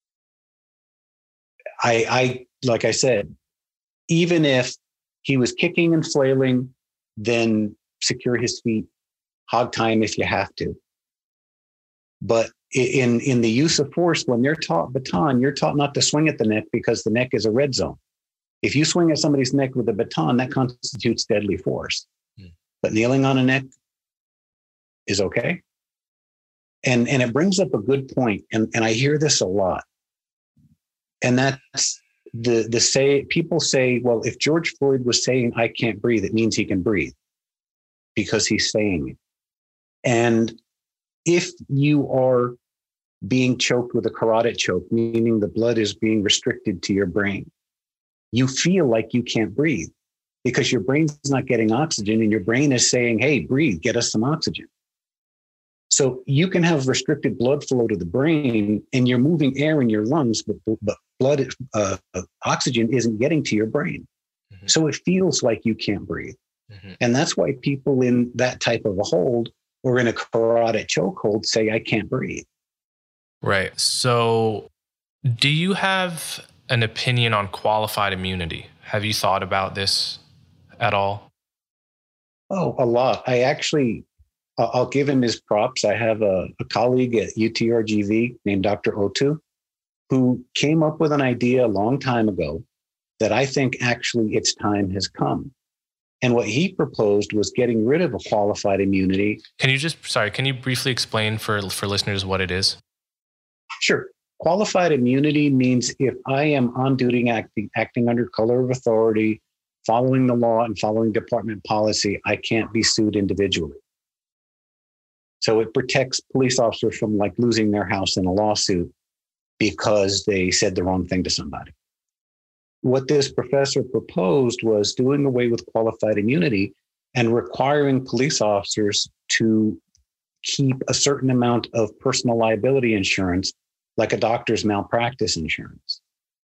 I, I, like I said, even if he was kicking and flailing, then secure his feet, hog time if you have to. But in, in the use of force, when they're taught baton, you're taught not to swing at the neck because the neck is a red zone. If you swing at somebody's neck with a baton, that constitutes deadly force. Hmm. But kneeling on a neck is okay. And, and it brings up a good point, and, and I hear this a lot. And that's the, the say, people say, well, if George Floyd was saying, I can't breathe, it means he can breathe because he's saying it. And if you are being choked with a carotid choke, meaning the blood is being restricted to your brain, you feel like you can't breathe because your brain's not getting oxygen and your brain is saying, hey, breathe, get us some oxygen. So you can have restricted blood flow to the brain and you're moving air in your lungs, but, but blood, uh, oxygen isn't getting to your brain. Mm-hmm. So it feels like you can't breathe. Mm-hmm. And that's why people in that type of a hold or in a carotid chokehold say, I can't breathe. Right. So do you have an opinion on qualified immunity? Have you thought about this at all? Oh, a lot. I actually... I'll give him his props. I have a, a colleague at U T R G V named Doctor Otu, who came up with an idea a long time ago that I think actually its time has come. And what he proposed was getting rid of a qualified immunity. Can you just, sorry, can you briefly explain for, for listeners what it is? Sure. Qualified immunity means if I am on duty acting, acting under color of authority, following the law and following department policy, I can't be sued individually. So it protects police officers from like losing their house in a lawsuit because they said the wrong thing to somebody. What this professor proposed was doing away with qualified immunity and requiring police officers to keep a certain amount of personal liability insurance, like a doctor's malpractice insurance.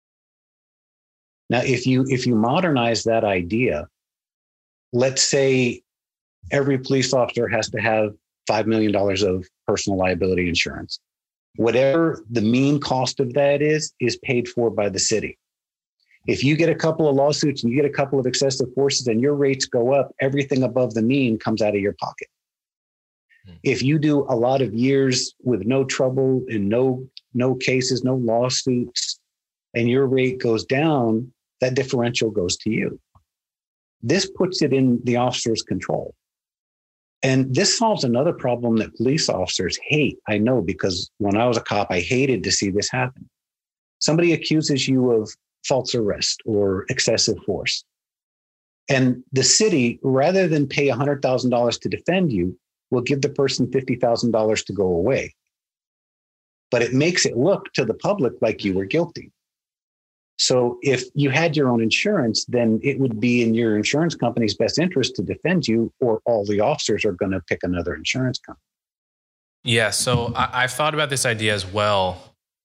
Now, if you if you modernize that idea, let's say every police officer has to have five million dollars of personal liability insurance. Whatever the mean cost of that is, is paid for by the city. If you get a couple of lawsuits and you get a couple of excessive forces and your rates go up, everything above the mean comes out of your pocket. Hmm. If you do a lot of years with no trouble and no, no cases, no lawsuits, and your rate goes down, that differential goes to you. This puts it in the officer's control. And this solves another problem that police officers hate. I know, because when I was a cop, I hated to see this happen. Somebody accuses you of false arrest or excessive force. And the city, rather than pay one hundred thousand dollars to defend you, will give the person fifty thousand dollars to go away. But it makes it look to the public like you were guilty. So if you had your own insurance, then it would be in your insurance company's best interest to defend you, or all the officers are going to pick another insurance company. Yeah, so I, I've thought about this idea as well.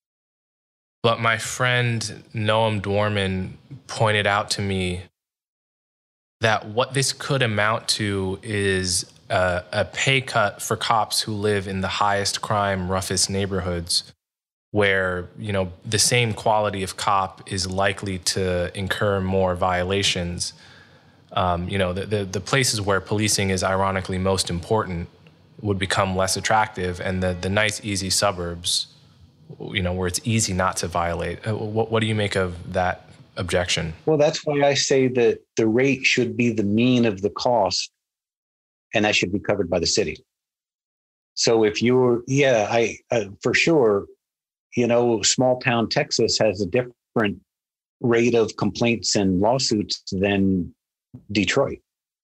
But my friend Noam Dworman pointed out to me that what this could amount to is a, a pay cut for cops who live in the highest crime, roughest neighborhoods, where, you know, the same quality of cop is likely to incur more violations. Um, you know, the, the, the places where policing is ironically most important would become less attractive, and the, the nice, easy suburbs, you know, where it's easy not to violate. What, what do you make of that objection? Well, that's why I say that the rate should be the mean of the cost, and that should be covered by the city. So if you're, yeah, I, uh, for sure, you know, small town Texas has a different rate of complaints and lawsuits than Detroit.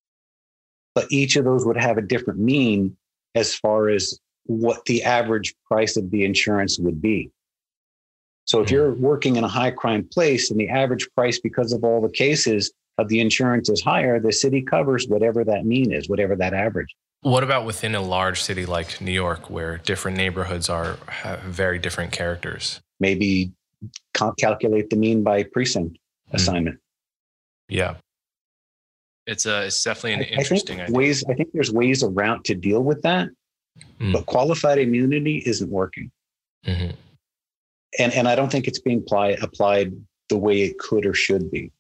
But each of those would have a different mean as far as what the average price of the insurance would be. So if you're working in a high crime place and the average price, because of all the cases of the insurance is higher, the city covers whatever that mean is, whatever that average. What about within a large city like New York, where different neighborhoods are have very different characters? Maybe calculate the mean by precinct mm. assignment. Yeah. It's a, it's definitely an I, interesting I think idea. Ways, I think there's ways around to deal with that, mm. but qualified immunity isn't working. Mm-hmm. And, and I don't think it's being apply, applied the way it could or should be.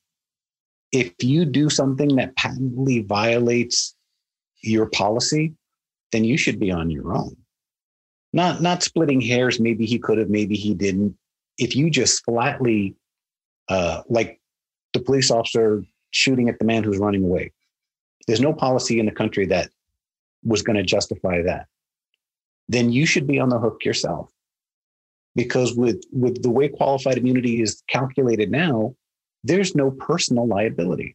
If you do something that patently violates your policy, then you should be on your own. Not, not splitting hairs. Maybe he could have, maybe he didn't. If you just flatly, uh, like the police officer shooting at the man who's running away, there's no policy in the country that was going to justify that. Then you should be on the hook yourself. Because with, with the way qualified immunity is calculated now, there's no personal liability.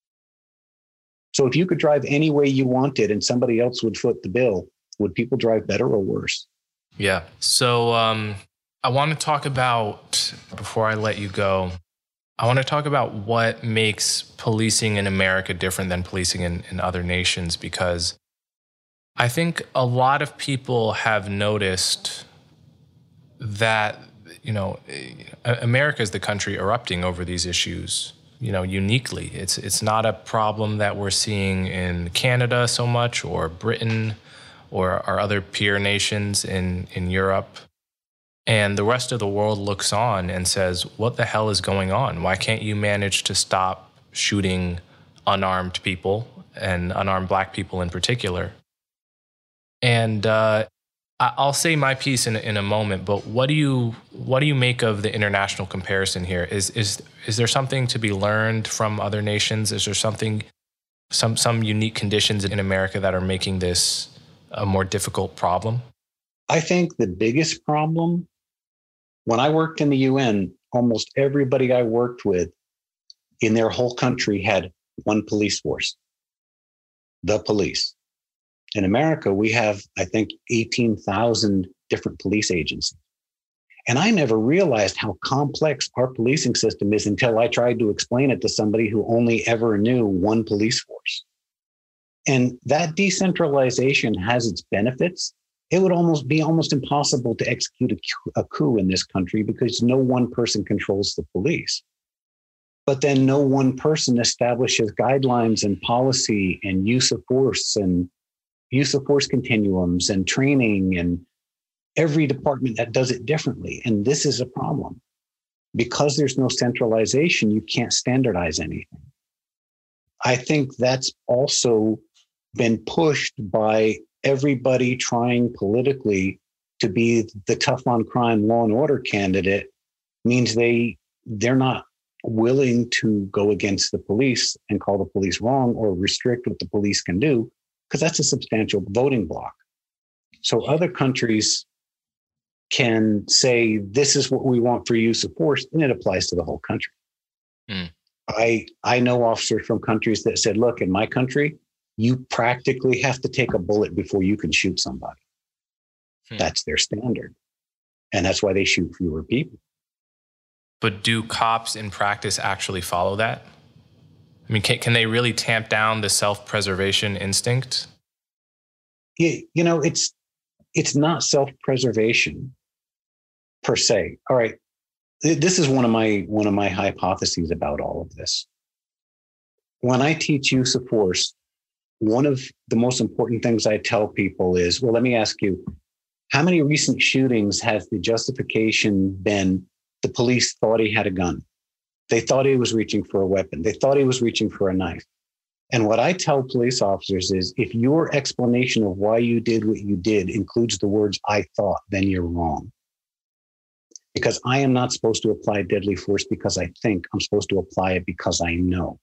So if you could drive any way you wanted and somebody else would foot the bill, would people drive better or worse? Yeah. So um, I want to talk about, before I let you go, I want to talk about what makes policing in America different than policing in, in other nations, because I think a lot of people have noticed that, you know, America is the country erupting over these issues, you know, uniquely. It's it's not a problem that we're seeing in Canada so much, or Britain, or our other peer nations in, in Europe. And the rest of the world looks on and says, what the hell is going on? Why can't you manage to stop shooting unarmed people, and unarmed Black people in particular? And uh, I'll say my piece in in a moment, but what do you what do you make of the international comparison here? Is is is there something to be learned from other nations? Is there something some some unique conditions in America that are making this a more difficult problem? I think the biggest problem, when I worked in the U N, almost everybody I worked with in their whole country had one police force, the police. In America, we have, I think, eighteen thousand different police agencies. And I never realized how complex our policing system is until I tried to explain it to somebody who only ever knew one police force. And that decentralization has its benefits. It would almost be almost impossible to execute a, a coup in this country because no one person controls the police. But then no one person establishes guidelines and policy and use of force and use of force continuums and training, and every department that does it differently. And this is a problem. because there's no centralization, you can't standardize anything. I think that's also been pushed by everybody trying politically to be the tough on crime law and order candidate, means they they're not willing to go against the police and call the police wrong or restrict what the police can do, because that's a substantial voting block. So other countries can say, this is what we want for use of force, and it applies to the whole country. Mm. I I know officers from countries that said, look, in my country, you practically have to take a bullet before you can shoot somebody. Hmm. That's their standard. And that's why they shoot fewer people. But do cops in practice actually follow that? I mean, can, can they really tamp down the self-preservation instinct? Yeah, you know, it's it's not self-preservation per se. All right. This is one of my one of my hypotheses about all of this. When I teach use of force, one of the most important things I tell people is, well, let me ask you, how many recent shootings has the justification been the police thought he had a gun? They thought he was reaching for a weapon. They thought he was reaching for a knife. And what I tell police officers is, if your explanation of why you did what you did includes the words, I thought, then you're wrong. Because I am not supposed to apply deadly force because I think. I'm supposed to apply it because I know.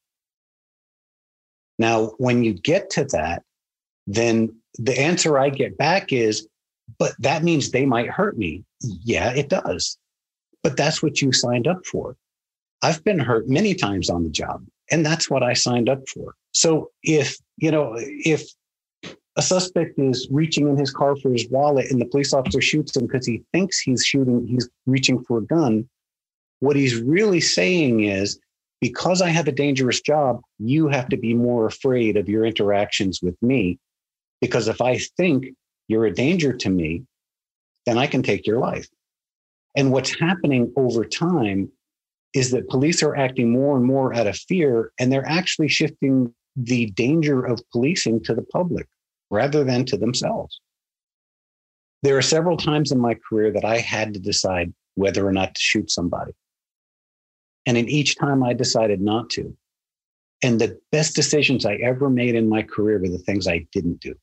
Now, when you get to that, then the answer I get back is, but that means they might hurt me. Yeah, it does. But that's what you signed up for. I've been hurt many times on the job, and that's what I signed up for. So if, you know, if a suspect is reaching in his car for his wallet and the police officer shoots him because he thinks he's shooting, he's reaching for a gun, what he's really saying is, because I have a dangerous job, you have to be more afraid of your interactions with me. Because if I think you're a danger to me, then I can take your life. And what's happening over time is that police are acting more and more out of fear, and they're actually shifting the danger of policing to the public rather than to themselves. There are several times in my career that I had to decide whether or not to shoot somebody. And in each time I decided not to. And the best decisions I ever made in my career were the things I didn't do.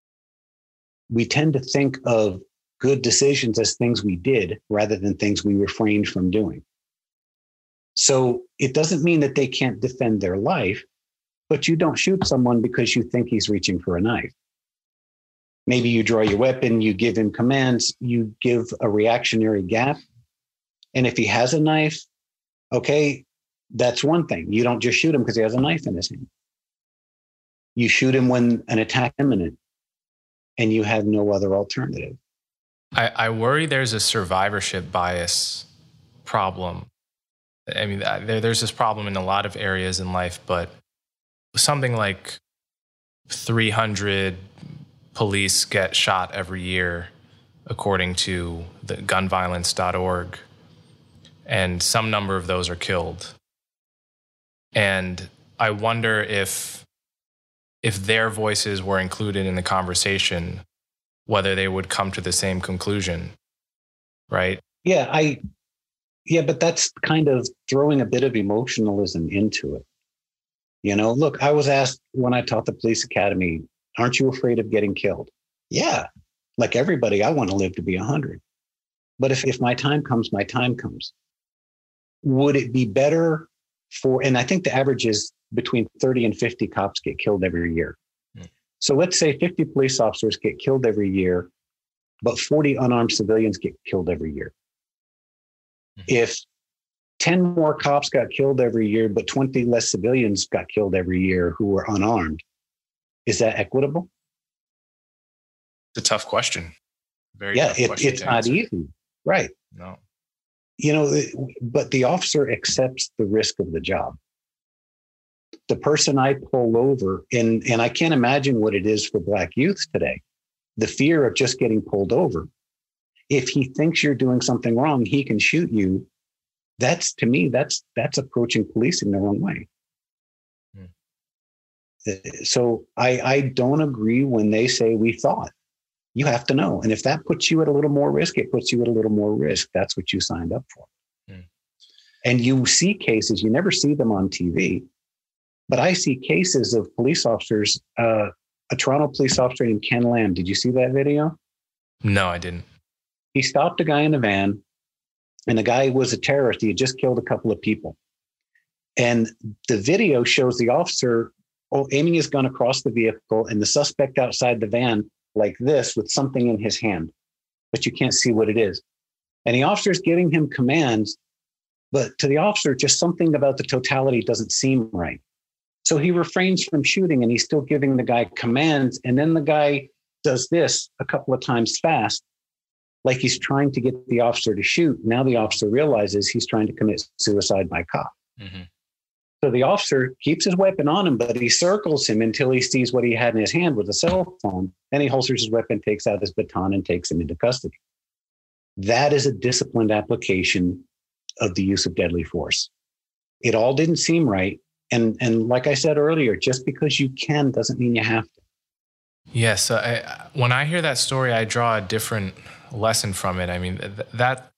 We tend to think of good decisions as things we did rather than things we refrained from doing. So it doesn't mean that they can't defend their life, but you don't shoot someone because you think he's reaching for a knife. Maybe you draw your weapon, you give him commands, you give a reactionary gap. And if he has a knife, okay, that's one thing. You don't just shoot him because he has a knife in his hand. You shoot him when an attack is imminent and you have no other alternative. I, I worry there's a survivorship bias problem. I mean, there, there's this problem in a lot of areas in life, but something like three hundred police get shot every year, according to the gun violence dot org. And some number of those are killed. And I wonder if if their voices were included in the conversation, whether they would come to the same conclusion, right? Yeah, I yeah, but that's kind of throwing a bit of emotionalism into it. You know, look, I was asked when I taught the police academy, aren't you afraid of getting killed? Yeah, like everybody, I want to live to be one hundred. But if, if my time comes, my time comes. Would it be better for, and I think the average is between thirty and fifty cops get killed every year. Mm. So let's say fifty police officers get killed every year, but forty unarmed civilians get killed every year. Mm. If ten more cops got killed every year, but twenty less civilians got killed every year who were unarmed, is that equitable? It's a tough question. Very yeah, tough it, question it's not answer. Easy. Right. No. You know, but the officer accepts the risk of the job. The person I pull over, and, and I can't imagine what it is for Black youth today, the fear of just getting pulled over. If he thinks you're doing something wrong, he can shoot you. That's, to me, that's that's approaching policing the wrong way. Hmm. So I, I don't agree when they say we thought. You have to know. And if that puts you at a little more risk, it puts you at a little more risk. That's what you signed up for. Hmm. And you see cases, you never see them on T V, but I see cases of police officers, uh, a Toronto police officer named Ken Lamb. Did you see that video? No, I didn't. He stopped a guy in a van, and the guy was a terrorist. He had just killed a couple of people. And the video shows the officer oh, aiming his gun across the vehicle and the suspect outside the van like this with something in his hand, but you can't see what it is. And the officer's giving him commands, but to the officer, just something about the totality doesn't seem right. So he refrains from shooting, and he's still giving the guy commands. And then the guy does this a couple of times fast, like he's trying to get the officer to shoot. Now the officer realizes he's trying to commit suicide by cop. Mm-hmm. So the officer keeps his weapon on him, but he circles him until he sees what he had in his hand with a cell phone. Then he holsters his weapon, takes out his baton, and takes him into custody. That is a disciplined application of the use of deadly force. It all didn't seem right. And, and like I said earlier, just because you can doesn't mean you have to. Yes. I, when I hear that story, I draw a different lesson from it. I mean, th- that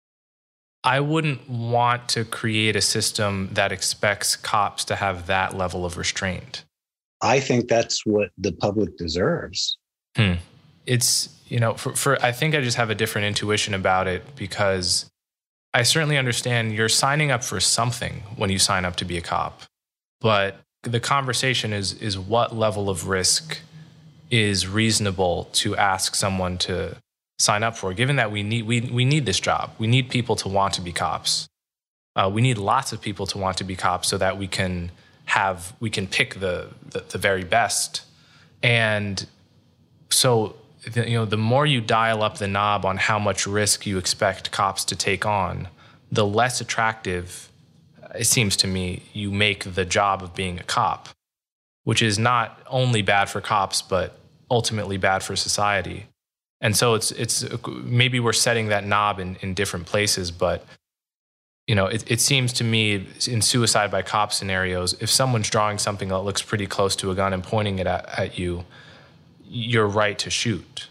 I wouldn't want to create a system that expects cops to have that level of restraint. I think that's what the public deserves. Hmm. It's, you know, for, for I think I just have a different intuition about it, because I certainly understand you're signing up for something when you sign up to be a cop. But the conversation is is what level of risk is reasonable to ask someone to sign up for, given that we need we we need this job. We need people to want to be cops. Uh, we need lots of people to want to be cops so that we can have we can pick the the, the very best. And so the, you know, the more you dial up the knob on how much risk you expect cops to take on, the less attractive, it seems to me, you make the job of being a cop, which is not only bad for cops, but ultimately bad for society. And so it's it's maybe we're setting that knob in, in different places, but you know, it, it seems to me in suicide by cop scenarios, if someone's drawing something that looks pretty close to a gun and pointing it at, at you, you're right to shoot.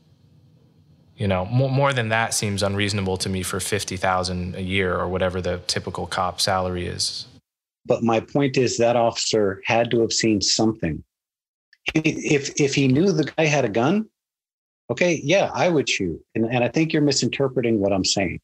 You know, more, more than that seems unreasonable to me for fifty thousand dollars a year or whatever the typical cop salary is. But my point is that officer had to have seen something. If if he knew the guy had a gun, okay, yeah, I would shoot. And, and I think you're misinterpreting what I'm saying.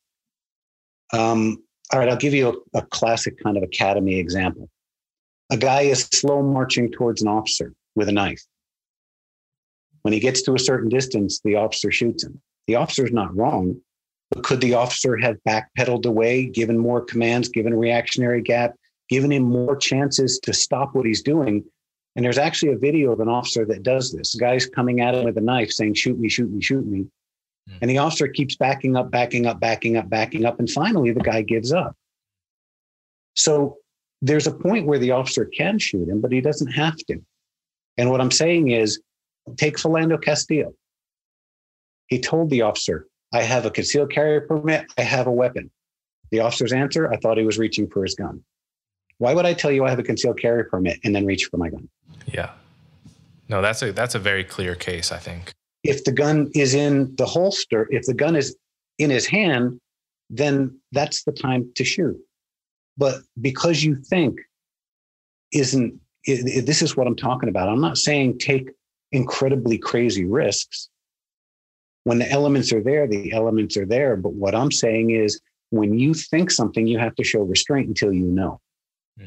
Um, all right, I'll give you a, a classic kind of academy example. A guy is slow marching towards an officer with a knife. When he gets to a certain distance, the officer shoots him. The officer's not wrong, but could the officer have backpedaled away, given more commands, given a reactionary gap, given him more chances to stop what he's doing? And there's actually a video of an officer that does this. The guy's coming at him with a knife saying, shoot me, shoot me, shoot me. Mm. And the officer keeps backing up, backing up, backing up, backing up. And finally, the guy gives up. So there's a point where the officer can shoot him, but he doesn't have to. And what I'm saying is, take Philando Castillo. He told the officer, I have a concealed carry permit. I have a weapon. The officer's answer, I thought he was reaching for his gun. Why would I tell you I have a concealed carry permit and then reach for my gun? Yeah. No, that's a that's a very clear case, I think. If the gun is in the holster, if the gun is in his hand, then that's the time to shoot. But because you think isn't, it, it, this is what I'm talking about. I'm not saying take incredibly crazy risks. When the elements are there, the elements are there. But what I'm saying is when you think something, you have to show restraint until you know. Hmm.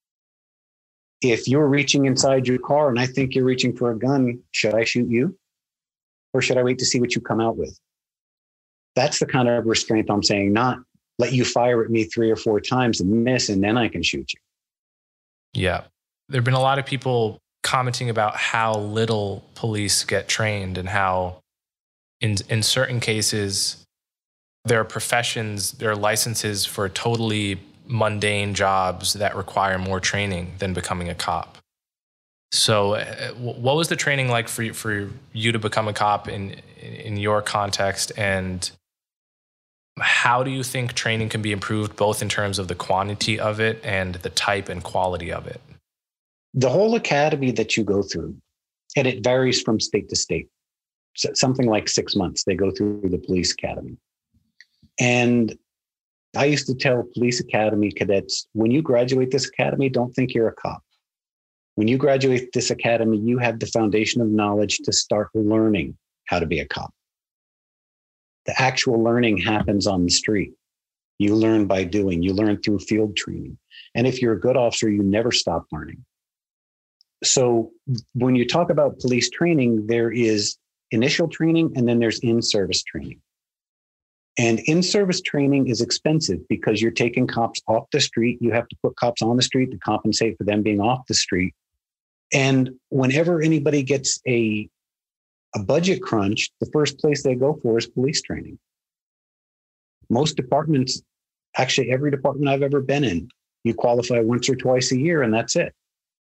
If you're reaching inside your car and I think you're reaching for a gun, should I shoot you? Or should I wait to see what you come out with? That's the kind of restraint I'm saying, not let you fire at me three or four times and miss, and then I can shoot you. Yeah. There have been a lot of people commenting about how little police get trained and how in in certain cases there are professions, there are licenses for totally mundane jobs that require more training than becoming a cop. So uh, what was the training like for you, for you to become a cop in in your context, and how do you think training can be improved both in terms of the quantity of it and the type and quality of it? The whole academy that you go through, and it varies from state to state, so something like six months, they go through the police academy. And I used to tell police academy cadets, when you graduate this academy, don't think you're a cop. When you graduate this academy, you have the foundation of knowledge to start learning how to be a cop. The actual learning happens on the street. You learn by doing, you learn through field training. And if you're a good officer, you never stop learning. So when you talk about police training, there is initial training and then there's in-service training. And in-service training is expensive because you're taking cops off the street. You have to put cops on the street to compensate for them being off the street. And whenever anybody gets a, a budget crunch, the first place they go for is police training. Most departments, actually every department I've ever been in, you qualify once or twice a year and that's it.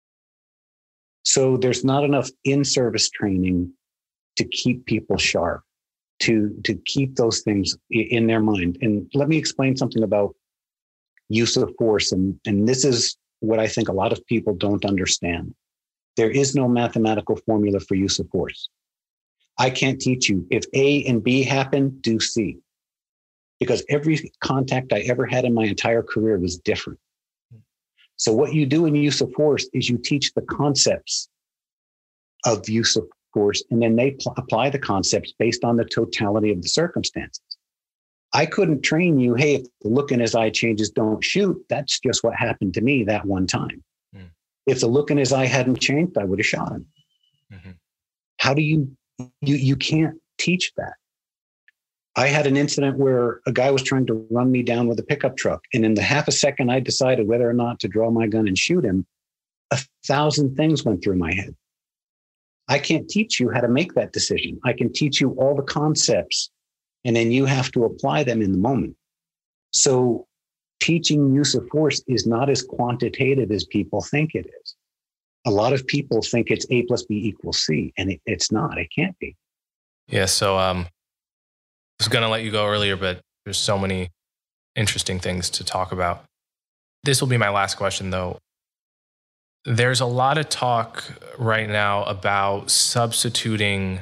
So there's not enough in-service training to keep people sharp, to, to keep those things in their mind. And let me explain something about use of force. And, and this is what I think a lot of people don't understand. There is no mathematical formula for use of force. I can't teach you if A and B happen, do C. Because every contact I ever had in my entire career was different. So what you do in use of force is you teach the concepts of use of force, and then they pl- apply the concepts based on the totality of the circumstances. I couldn't train you, hey, if the look in his eye changes, don't shoot. That's just what happened to me that one time. Mm. If the look in his eye hadn't changed, I would have shot him. Mm-hmm. How do you, you, you can't teach that. I had an incident where a guy was trying to run me down with a pickup truck. And in the half a second I decided whether or not to draw my gun and shoot him, a thousand things went through my head. I can't teach you how to make that decision. I can teach you all the concepts, and then you have to apply them in the moment. So teaching use of force is not as quantitative as people think it is. A lot of people think it's A plus B equals C, and it, it's not. It can't be. Yeah, so um, I was going to let you go earlier, but there's so many interesting things to talk about. This will be my last question, though. There's a lot of talk right now about substituting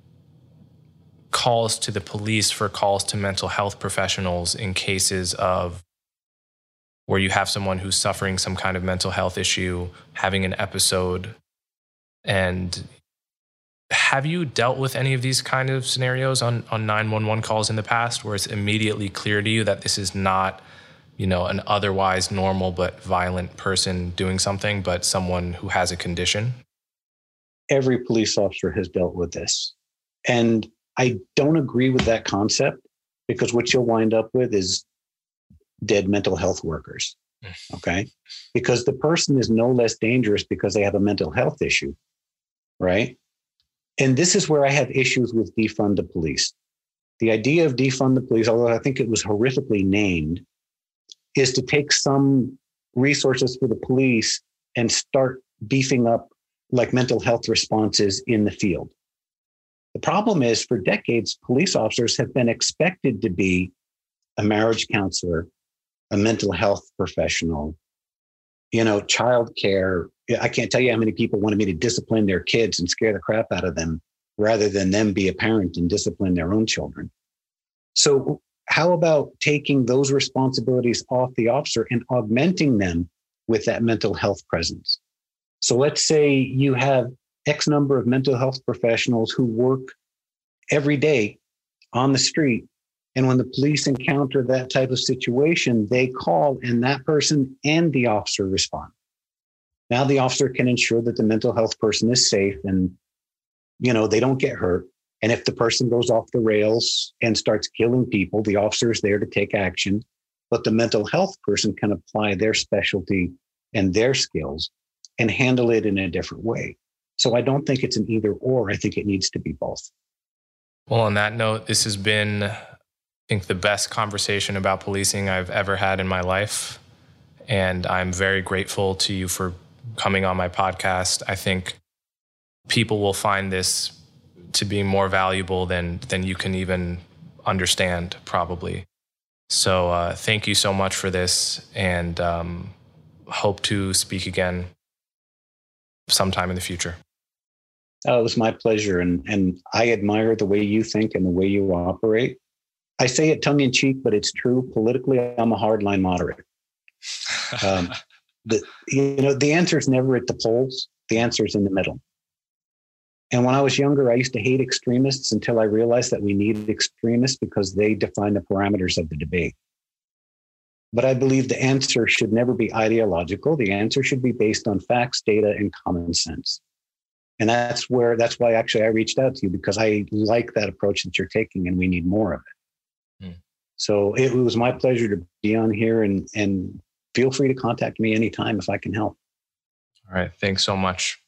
calls to the police for calls to mental health professionals in cases of where you have someone who's suffering some kind of mental health issue, having an episode. And have you dealt with any of these kind of scenarios on, on nine one one calls in the past where it's immediately clear to you that this is not, you know, an otherwise normal but violent person doing something, but someone who has a condition? Every police officer has dealt with this. And I don't agree with that concept, because what you'll wind up with is dead mental health workers. Okay. Because the person is no less dangerous because they have a mental health issue. Right. And this is where I have issues with defund the police. The idea of defund the police, although I think it was horrifically named, is to take some resources for the police and start beefing up like mental health responses in the field. The problem is, for decades, police officers have been expected to be a marriage counselor, a mental health professional, you know, childcare. I can't tell you how many people wanted me to discipline their kids and scare the crap out of them rather than them be a parent and discipline their own children. So how about taking those responsibilities off the officer and augmenting them with that mental health presence? So let's say you have X number of mental health professionals who work every day on the street. And when the police encounter that type of situation, they call, and that person and the officer respond. Now the officer can ensure that the mental health person is safe and, you know, they don't get hurt. And if the person goes off the rails and starts killing people, the officer is there to take action. But the mental health person can apply their specialty and their skills and handle it in a different way. So I don't think it's an either or. I think it needs to be both. Well, on that note, this has been, I think, the best conversation about policing I've ever had in my life. And I'm very grateful to you for coming on my podcast. I think people will find this to be more valuable than than you can even understand, probably. So uh, thank you so much for this, and um, hope to speak again sometime in the future. Oh, it was my pleasure. And, and I admire the way you think and the way you operate. I say it tongue in cheek, but it's true. Politically, I'm a hardline moderate. Um, the, you know, the answer is never at the polls. The answer is in the middle. And when I was younger, I used to hate extremists until I realized that we need extremists because they define the parameters of the debate. But I believe the answer should never be ideological. The answer should be based on facts, data, and common sense. And that's where, that's why actually I reached out to you, because I like that approach that you're taking and we need more of it. Hmm. So it was my pleasure to be on here, and, and feel free to contact me anytime if I can help. All right. Thanks so much.